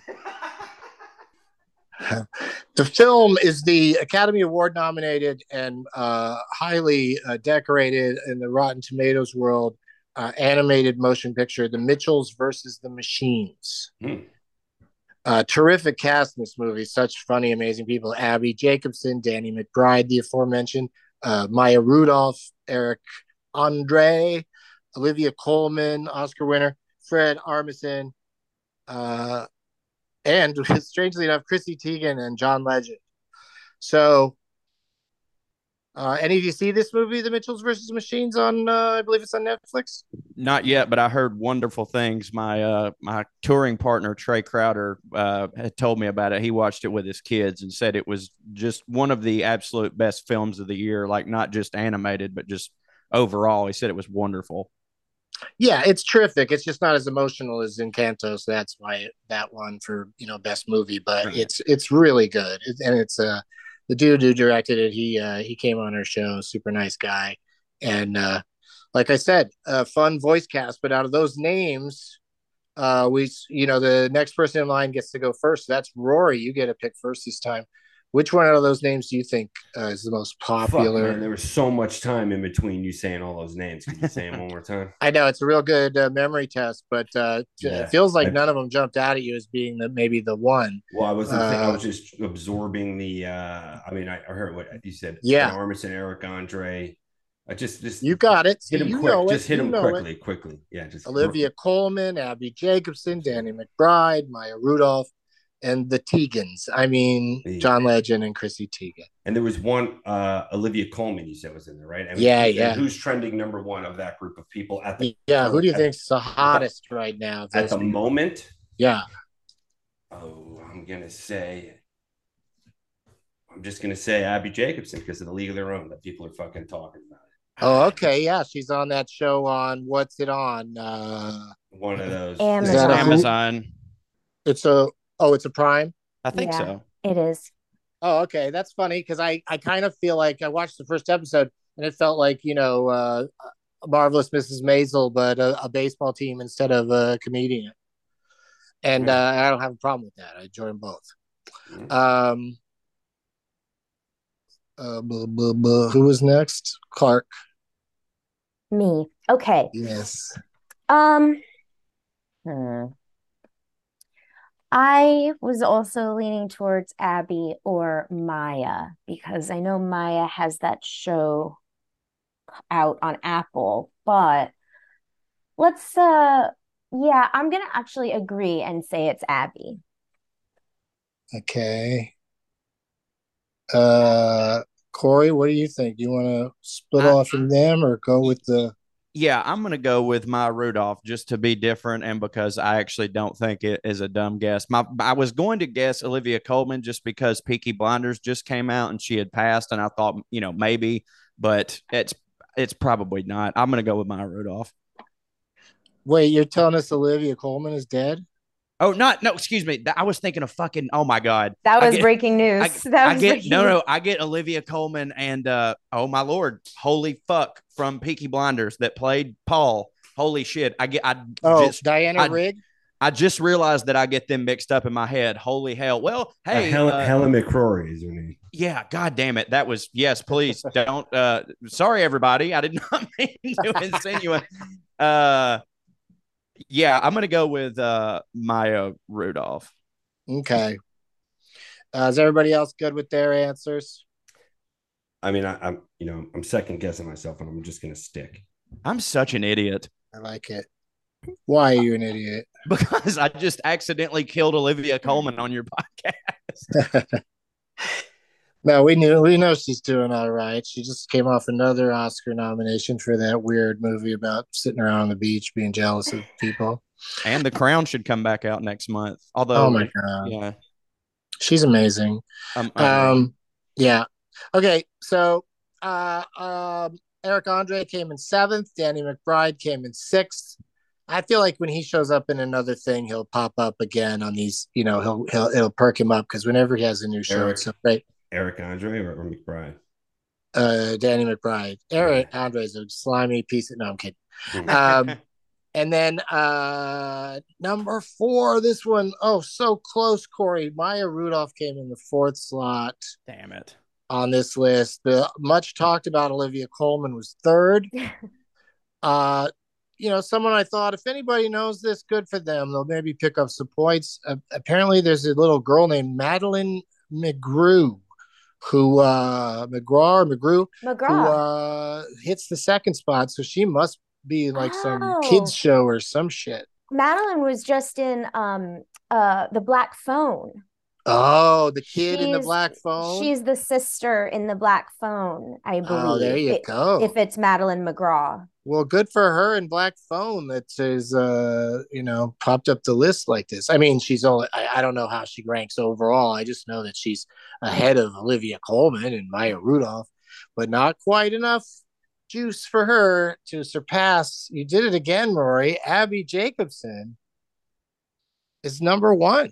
The film is the Academy Award nominated and uh, highly uh, decorated in the Rotten Tomatoes world uh, animated motion picture, The Mitchells versus the Machines. Hmm. Uh, terrific cast in this movie. Such funny, amazing people. Abby Jacobson, Danny McBride, the aforementioned, uh, Maya Rudolph, Eric Andre, Olivia Colman, Oscar winner, Fred Armisen, uh, and strangely enough, Chrissy Teigen and John Legend. So, uh, any of you see this movie, The Mitchells versus Machines, on, uh, I believe it's on Netflix? Not yet, but I heard wonderful things. My uh, my touring partner Trey Crowder uh, had told me about it. He watched it with his kids and said it was just one of the absolute best films of the year. Like not just animated, but just overall. He said it was wonderful. Yeah, it's terrific. It's just not as emotional as Encanto, so that's why it, that one for you know best movie. But Right. it's it's really good, it, and it's uh the dude who directed it. He uh, he came on our show, super nice guy, and uh, like I said, a fun voice cast. But out of those names, uh, we you know the next person in line gets to go first. That's Rory. You get a pick first this time. Which one out of those names do you think uh, is the most Fuck, popular? man, there was so much time in between you saying all those names. Can you say them one more time? I know it's a real good uh, memory test, but uh, Yeah. it feels like I- none of them jumped out at you as being the maybe the one. Well, I wasn't. I Uh, was just absorbing the. uh I mean, I, I heard what you said. Yeah. Fred Armisen, Eric Andre. I just just You got it. hit him you quick. know it. Just hit You him know it. quickly, quickly. Yeah, just Olivia Colman, Abby Jacobson, Danny McBride, Maya Rudolph, and the Tegans. I mean, The- John Legend and Chrissy Teigen. And there was one uh Olivia Colman. You said was in there, right? And Yeah, and yeah. Who's trending number one of that group of people at the Yeah, who do you at- think's the hottest right now? of at those the people? moment? Yeah. Oh, I'm gonna say. I'm just gonna say Abby Jacobson because of the League of Their Own that people are fucking talking about. Oh, okay. Yeah, she's on that show on what's it on? Uh, One of those. Amazon. Is that a- Amazon. it's a oh, it's a Prime. I think Yeah. so. It is. Oh, okay. That's funny because I, I kind of feel like I watched the first episode and it felt like, you know, uh, Marvelous Missus Maisel, but a, a baseball team instead of a comedian. And uh, I don't have a problem with that. I enjoy them both. Um, uh, blah, blah, blah. Who was next? Clark. Me. Okay. Yes. Um, hmm. I was also leaning towards Abby or Maya because I know Maya has that show out on Apple, but let's uh yeah, I'm gonna actually agree and say it's Abby. Okay. Uh, Corey, what do you think? Do you want to split I, off from them or go with the? Yeah, I'm going to go with Maya Rudolph just to be different and because I actually don't think it is a dumb guess. My I was going to guess Olivia Colman just because Peaky Blinders just came out and she had passed, and I thought, you know, maybe, but it's it's probably not. I'm going to go with Maya Rudolph. Wait, you're telling us Olivia Colman is dead? Oh, not no. Excuse me. I was thinking of fucking. Oh my god, That was get, breaking news. I, that I was get breaking no, no. news. I get Olivia Colman and uh, oh my lord, holy fuck from Peaky Blinders that played Paul. Holy shit. I get. I oh just Diana I, Rigg. I just realized that I get them mixed up in my head. Holy hell. Well, hey, uh, Helen, uh, Helen McCrory is her name. Yeah, god damn it. That was yes, please don't. Uh, sorry, everybody. I did not mean to insinuate. Uh. Yeah, I'm going to go with uh, Maya Rudolph. Okay. Uh, is everybody else good with their answers? I mean, I, I'm, you know, I'm second guessing myself, and I'm just going to stick. I'm such an idiot. I like it. Why are you an idiot? Because I just accidentally killed Olivia Colman on your podcast. No, we knew we know she's doing all right. She just came off another Oscar nomination for that weird movie about sitting around on the beach being jealous of people. And The Crown should come back out next month. Although, oh my god, yeah, she's amazing. Um, um, yeah. Okay, so uh, um, Eric Andre came in seventh. Danny McBride came in sixth. I feel like when he shows up in another thing, he'll pop up again on these. You know, he'll he'll it'll perk him up because whenever he has a new show, Eric. it's so great. Eric Andre or, or McBride? Uh, Danny McBride. Eric yeah. Andre is a slimy piece of. No, I'm kidding. Um, and then uh, number four, this one, oh, so close, Corey. Maya Rudolph came in the fourth slot. Damn it. On this list, the much talked about Olivia Colman was third. uh, you know, someone I thought if anybody knows this, good for them. They'll maybe pick up some points. Uh, apparently, there's a little girl named Madeline McGrew. Who uh McGraw or McGrew McGraw who uh hits the second spot, so she must be in like oh. some kids show or some shit. Madeline was just in um uh The Black Phone. Oh, the kid she's, in the black phone. She's the sister in The Black Phone, I believe. Oh, there you it, go. If it's Madeline McGraw. Well, good for her in Black Phone that is, uh, you know, popped up the list like this. I mean, she's only, I, I don't know how she ranks overall. I just know that she's ahead of Olivia Colman and Maya Rudolph, but not quite enough juice for her to surpass. You did it again, Rory. Abby Jacobson is number one.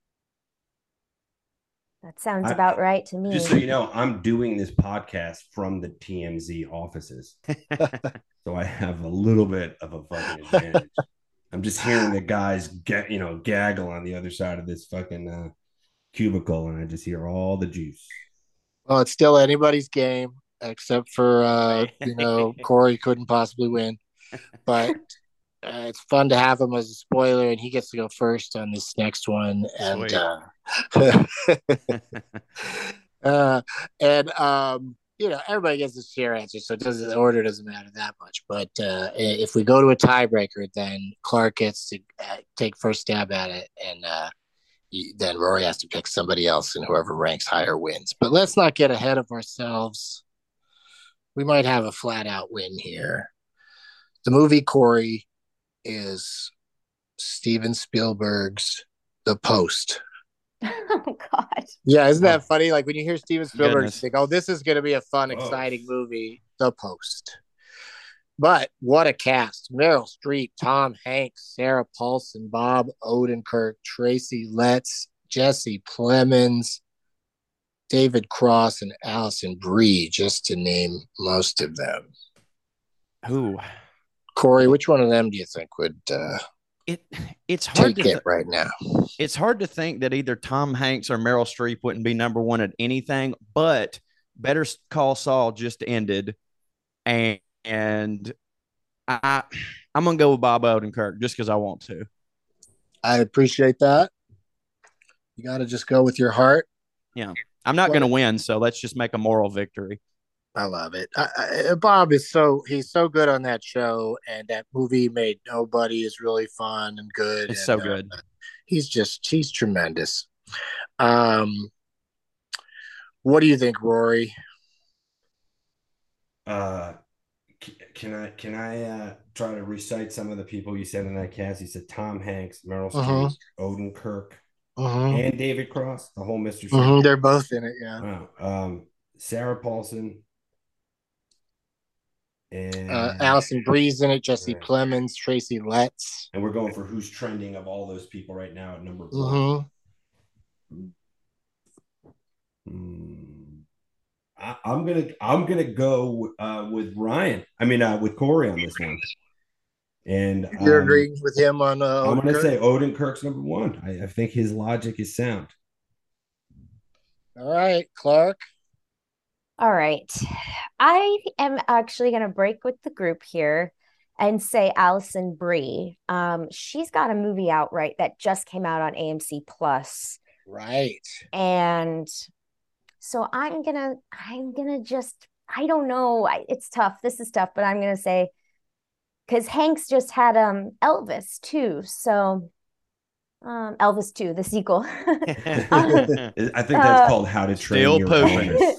That sounds I, about right to me. Just so you know, I'm doing this podcast from the T M Z offices. So I have a little bit of a fucking advantage. I'm just hearing the guys get, you know, gaggle on the other side of this fucking uh, cubicle, and I just hear all the juice. Well, it's still anybody's game, except for, uh, you know, Corey couldn't possibly win. But uh, it's fun to have him as a spoiler, and he gets to go first on this next one. And uh, uh, and um, you know, everybody gets a share answer, so it doesn't the order doesn't matter that much. But uh, if we go to a tiebreaker, then Clark gets to uh, take first stab at it, and uh, you, then Rory has to pick somebody else, and whoever ranks higher wins. But let's not get ahead of ourselves. We might have a flat out win here. The movie, Corey, is Steven Spielberg's The Post. Oh God! Yeah, isn't that funny? Like when you hear Steven Spielberg, Goodness. you think, "Oh, this is going to be a fun, Whoa. exciting movie." The Post. But what a cast! Meryl Streep, Tom Hanks, Sarah Paulson, Bob Odenkirk, Tracy Letts, Jesse Plemons, David Cross, and Alison Brie, just to name most of them. Who? Corey, which one of them do you think would uh, it? It's hard take to it th- right now? It's hard to think that either Tom Hanks or Meryl Streep wouldn't be number one at anything. But Better Call Saul just ended, and and I I'm gonna go with Bob Odenkirk just because I want to. I appreciate that. You got to just go with your heart. Yeah. I'm not going to win, so let's just make a moral victory. I love it. I, I, Bob is so he's so good on that show, and that movie Made Nobody is really fun and good. It's and, so good. Uh, he's just he's tremendous. Um, what do you think, Rory? Uh, can I can I uh, try to recite some of the people you said in that cast? You said Tom Hanks, Meryl Streep, uh-huh. Odenkirk, uh-huh. and David Cross, the whole Mister Uh-huh. They're both in it, yeah. Wow. Um, Sarah Paulson. And uh, Alison Brie's in it, Jesse right. Plemons, Tracy Letts. And we're going for who's trending of all those people right now at number one. Mm-hmm. Mm. I, I'm gonna I'm gonna go uh, with Ryan. I mean, uh, with Corey on this one. And you're um, agreeing with him on. Uh, I'm gonna say Odenkirk's number one. I, I think his logic is sound. All right, Clark. All right. I am actually going to break with the group here and say Alison Brie. Um, she's got a movie out, right, that just came out on A M C Plus. Right. And so I'm going to, I'm going to just, I don't know. I, it's tough. This is tough, but I'm going to say, because Hanks just had um Elvis too. So um, Elvis two, the sequel. um, I think that's uh, called How to Train Your Bonus.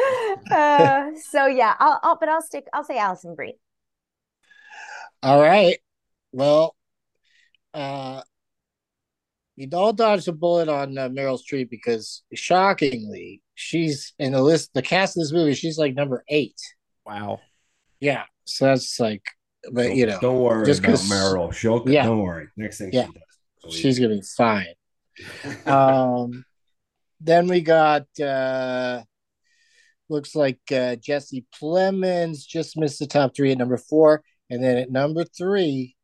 uh, so yeah, I'll, I'll, but I'll stick. I'll say Alison Brie. All right. Well, uh, you all dodged a bullet on uh, Meryl Streep because, shockingly, she's in the list. The cast of this movie, she's like number eight. Wow. Yeah. So that's like, but don't, you know, don't worry just about Meryl. She'll yeah. Don't worry. Next thing yeah. she does, she's gonna be fine. um, then we got. Uh, Looks like uh, Jesse Plemons just missed the top three at number four. And then at number three,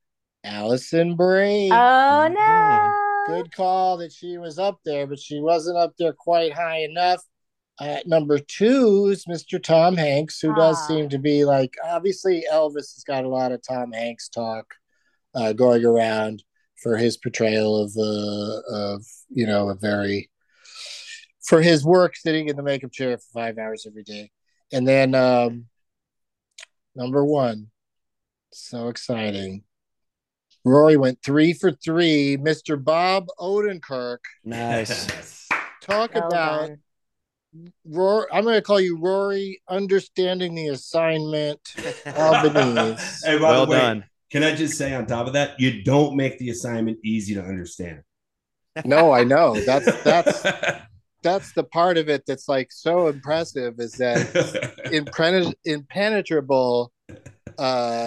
Alison Brie. Oh, no. Good call that she was up there, but she wasn't up there quite high enough. At number two is Mister Tom Hanks, who ah. does seem to be like, obviously Elvis has got a lot of Tom Hanks talk uh, going around for his portrayal of, uh, of you know, a very... for his work sitting in the makeup chair for five hours every day. And then um, number one, so exciting. Rory went three for three. Mister Bob Odenkirk. Nice. Talk well about, done. Rory, I'm going to call you Rory, understanding the assignment Albanese. Hey, by well the way, done. Can I just say on top of that, you don't make the assignment easy to understand. No, I know. That's, that's, that's the part of it that's like so impressive is that impen- impenetrable uh,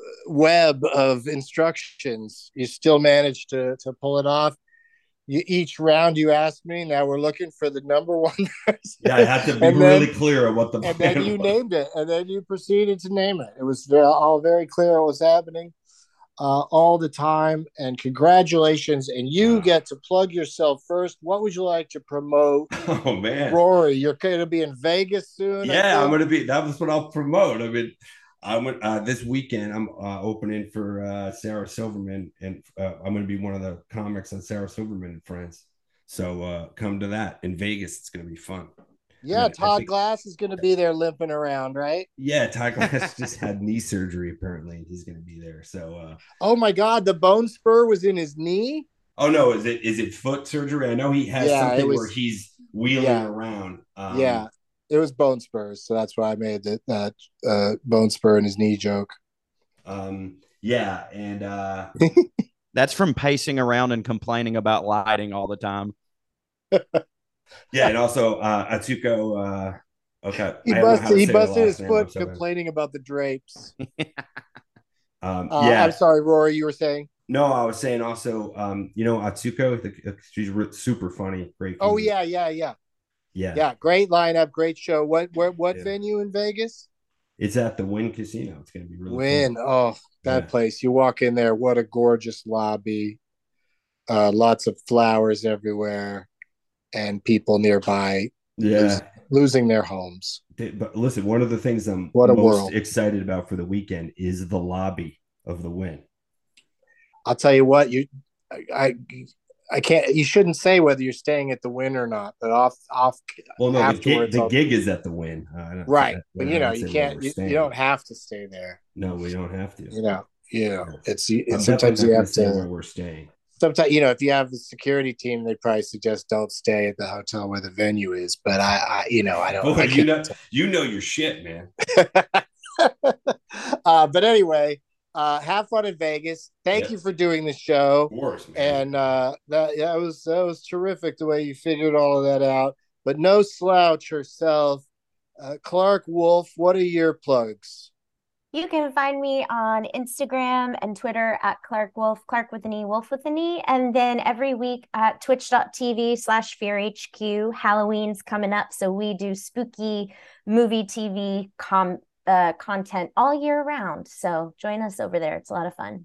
web of instructions. You still manage to to pull it off. You, each round you asked me, now we're looking for the number one person. Yeah, I had to be really then, clear on what the and then you was. named it, and then you proceeded to name it. It was very, all very clear what was happening. Uh, all the time, and congratulations, and you get to plug yourself first. What would you like to promote? Oh man, Rory, you're going to be in Vegas soon. Yeah, I'm going to be. That was what I'll promote. I mean, I'm uh, this weekend. I'm uh, opening for uh, Sarah Silverman, and uh, I'm going to be one of the comics on Sarah Silverman and Friends. So uh, come to that in Vegas. It's going to be fun. Yeah, I mean, Todd think, Glass is going to be there limping around, right? Yeah, Todd Glass just had knee surgery apparently, and he's going to be there. So, uh, oh my God, the bone spur was in his knee. Oh no, is it is it foot surgery? I know he has yeah, something was, where he's wheeling yeah, around. Um, yeah, it was bone spurs, so that's why I made that that uh, bone spur in his knee joke. Um, yeah, and uh, that's from pacing around and complaining about lighting all the time. Yeah, and also uh, Atsuko. Uh, okay, he busted. He busted his foot so complaining about the drapes. um, uh, yeah, I'm sorry, Rory. You were saying? No, I was saying also. Um, you know, Atsuko. The, she's super funny. Great. Oh yeah, yeah, yeah, yeah, yeah. Great lineup. Great show. What? Where? What yeah. venue in Vegas? It's at the Wynn Casino. It's going to be really Wynn. Fun. Oh, that yeah. place. You walk in there. What a gorgeous lobby. Uh, lots of flowers everywhere. And people nearby yeah. lose, losing their homes. But listen, one of the things I'm what a most world. excited about for the weekend is the lobby of the Wynn. I'll tell you what, you I I can't. You shouldn't say whether you're staying at the Wynn or not. But off, off. Well, no, the gig, afterwards, the I'll- gig is at the Wynn, uh, right? that- But we're you know, not you saying where can't. we're You, staying. you don't have to stay there. No, we don't have to. You know. You know. It's. I'm it's sometimes definitely you not have gonna say to. where we're staying. Sometimes, you know, if you have the security team, they probably suggest don't stay at the hotel where the venue is. But I, I you know, I don't. Oh, I you can't- know, you know your shit, man. uh, but anyway, uh, have fun in Vegas. Thank Yes. you for doing the show. Of course, man. And uh, that that was that was terrific the way you figured all of that out. But no slouch herself, uh, Clark Wolf. What are your plugs? You can find me on Instagram and Twitter at Clark Wolf, Clark with an E, Wolf with an E. And then every week at twitch.tv slash fearhq. Halloween's coming up. So we do spooky movie T V com uh, content all year round. So join us over there. It's a lot of fun.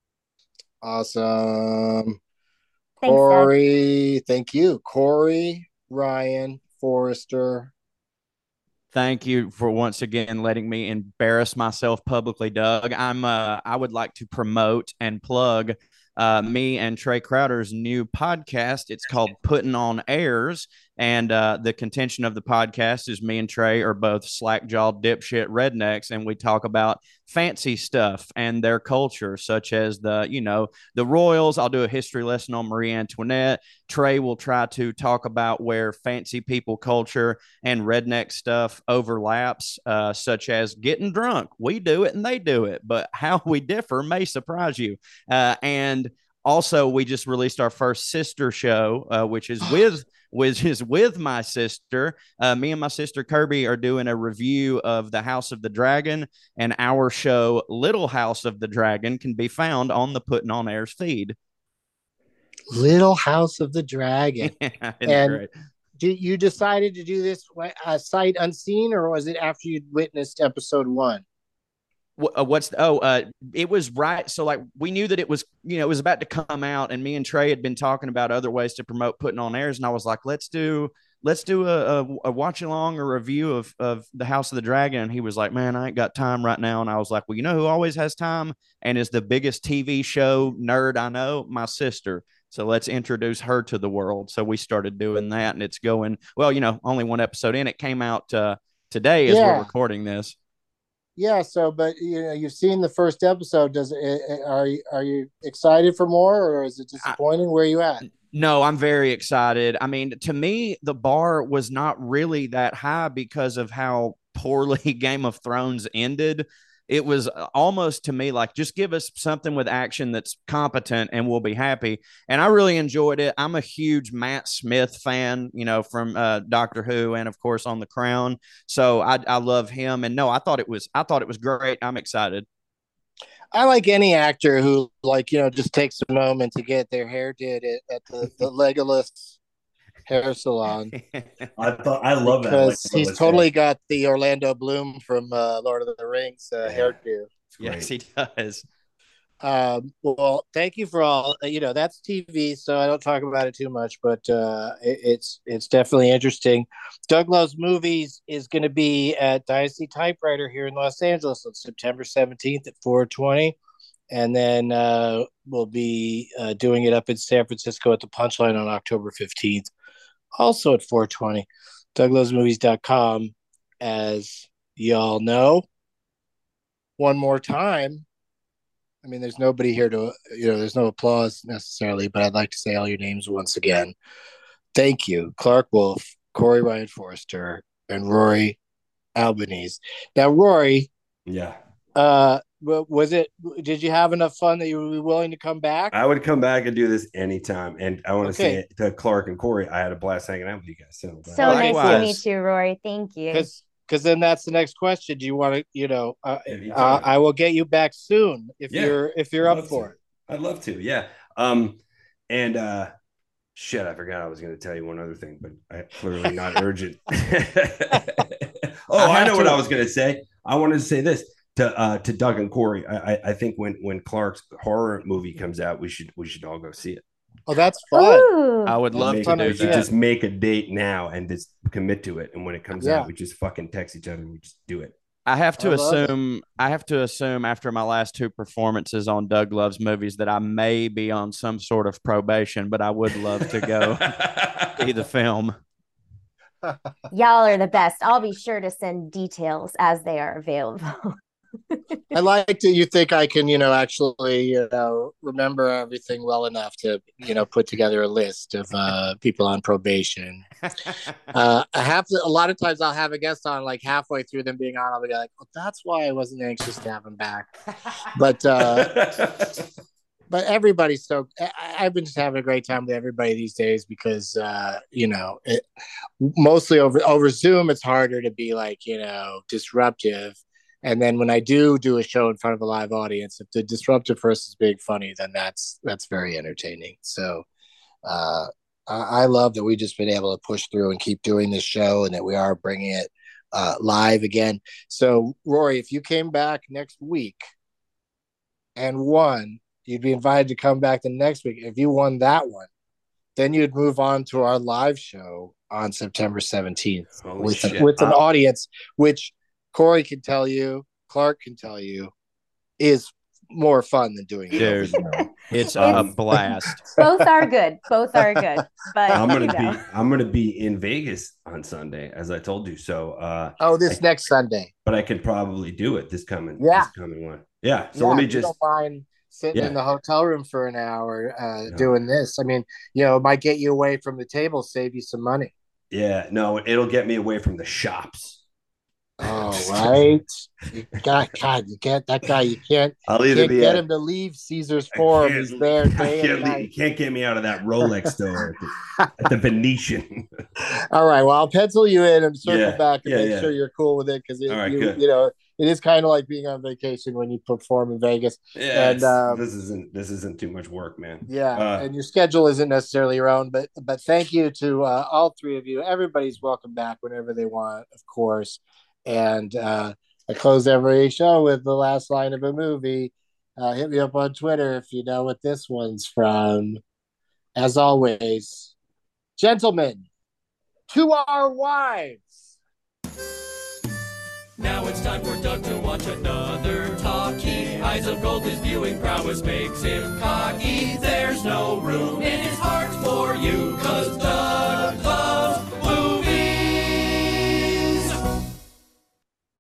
Awesome. Thanks, Corey, thank you. Corey, Ryan, Forrester. Thank you for once again letting me embarrass myself publicly, Doug. I'm uh, I would like to promote and plug uh, me and Trey Crowder's new podcast. It's called Putting on Airs. And uh, the contention of the podcast is me and Trey are both slack-jawed dipshit rednecks, and we talk about fancy stuff and their culture, such as the, you know, the royals. I'll do a history lesson on Marie Antoinette. Trey will try to talk about where fancy people culture and redneck stuff overlaps, uh, such as getting drunk. We do it and they do it, but how we differ may surprise you. Uh, and also, we just released our first sister show, uh, which is with which is with my sister. Uh, me and my sister Kirby are doing a review of The House of the Dragon, and our show Little House of the Dragon can be found on the Putting on Airs feed. Little House of the Dragon. Isn't And great? do you decided to do this uh, sight unseen, or was it after you'd witnessed episode one? Wh- uh, What's the, oh, uh, it was right. So like we knew that it was, you know, it was about to come out, and me and Trey had been talking about other ways to promote Putting on Airs, and I was like, let's do, let's do a, a, a watch along, a review of of the House of the Dragon. And he was like, man, I ain't got time right now. And I was like, well, you know who always has time and is the biggest T V show nerd I know? My sister. So let's introduce her to the world. So we started doing that, and it's going well. You know, only one episode in. It came out uh, today as Yeah. we're recording this. Yeah. So, but you know, you've seen the first episode. Does it? Are you are you excited for more, or is it disappointing? Where are you at? No, I'm very excited. I mean, to me, the bar was not really that high because of how poorly Game of Thrones ended. It was almost to me like, just give us something with action that's competent and we'll be happy. And I really enjoyed it. I'm a huge Matt Smith fan, you know, from uh, Doctor Who and of course on The Crown. So I, I love him. And no, I thought it was, I thought it was great. I'm excited. I like any actor who, like, you know, just takes a moment to get their hair did at, at the, the Legolas hair salon. I thought I love that because like, he's Legolas totally hair. got the Orlando Bloom from uh, Lord of the Rings uh, Yeah. hairdo. Yes, he does. Um, well, thank you for all. You know, that's T V, so I don't talk about it too much, but uh, it, it's it's definitely interesting. Doug Loves Movies is going to be at Dynasty Typewriter here in Los Angeles on September seventeenth at four twenty, and then uh, we'll be uh, doing it up in San Francisco at the Punchline on October fifteenth, also at four twenty. Doug Loves Movies dot com, as y'all know. One more time. I mean, there's nobody here to, you know, there's no applause necessarily, but I'd like to say all your names once again. Thank you, Clark Wolf, Corey Ryan Forrester, and Rory Albanese. Now, Rory, Yeah. uh, wa- was it, did you have enough fun that you would be willing to come back? I would come back and do this anytime. And I want to Okay. say to Clark and Corey, I had a blast hanging out with you guys. So, So nice to Likewise. meet you, Rory. Thank you. Because because then that's the next question. Do you want to, you know, uh, Anytime. uh, I will get you back soon if Yeah, you're if you're I'd up love for to. it. I'd love to. Yeah. Um, and uh, shit, I forgot I was going to tell you one other thing, but I, clearly not urgent. oh, I, have know what to- I was going to say. I wanted to say this to uh, to Doug and Corey. I, I I think when when Clark's horror movie comes out, we should we should all go see it. Oh, that's fun. Ooh. I would That's love Make- to fun do we should that. just make a date now and just commit to it. And when it comes Yeah. out, we just fucking text each other and we just do it. I have to I love it. assume I have to assume after my last two performances on Doug Loves Movies that I may be on some sort of probation, but I would love to go see the film. Y'all are the best. I'll be sure to send details as they are available. I like that you think I can, you know, actually, you know, remember everything well enough to, you know, put together a list of uh, people on probation. Uh, I have to, a lot of times I'll have a guest on like halfway through them being on. I'll be like, well, that's why I wasn't anxious to have him back. But, uh, but everybody's so, I, I've been just having a great time with everybody these days because, uh, you know, it, mostly over, over Zoom, it's harder to be like, you know, disruptive. And then when I do do a show in front of a live audience, if the disruptive first is being funny, then that's that's very entertaining. So uh, I, I love that we've just been able to push through and keep doing this show, and that we are bringing it uh, live again. So Rory, if you came back next week and won, you'd be invited to come back the next week. If you won that one, then you'd move on to our live show on September seventeenth Holy with shit. a, with an Uh, audience, which Corey can tell you, Clark can tell you, is more fun than doing it. Dude, it's a Um, blast. Both are good. Both are good. But I'm you gonna know. be I'm gonna be in Vegas on Sunday, as I told you. So, uh, Oh, this I- next Sunday. but I could probably do it this coming Yeah. this coming one. Yeah. So Yeah, let me if you just don't mind sitting Yeah. in the hotel room for an hour uh, No. doing this. I mean, you know, it might get you away from the table, save you some money. yeah no, it'll get me away from the shops. Oh, right. You got God, you can't that guy. You can't. I'll either Can't be get at, him to leave Caesar's I Forum. can't- He's there I day can't and leave- night. You can't get me out of that Rolex store at the, at the Venetian. All right. Well, I'll pencil you in and circle Yeah, back and yeah, make yeah. sure you're cool with it because All right, you, good. you know it is kind of like being on vacation when you perform in Vegas. Yeah, And, it's- um, this isn't this isn't too much work, man. Yeah, Uh, and your schedule isn't necessarily your own, but but thank you to uh, all three of you. Everybody's welcome back whenever they want, of course. And uh, I close every show with the last line of a movie. Uh, hit me up on Twitter if you know what this one's from. As always, gentlemen, to our wives. Now it's time for Doug to watch another talkie. Eyes of gold, his viewing prowess makes him cocky. There's no room in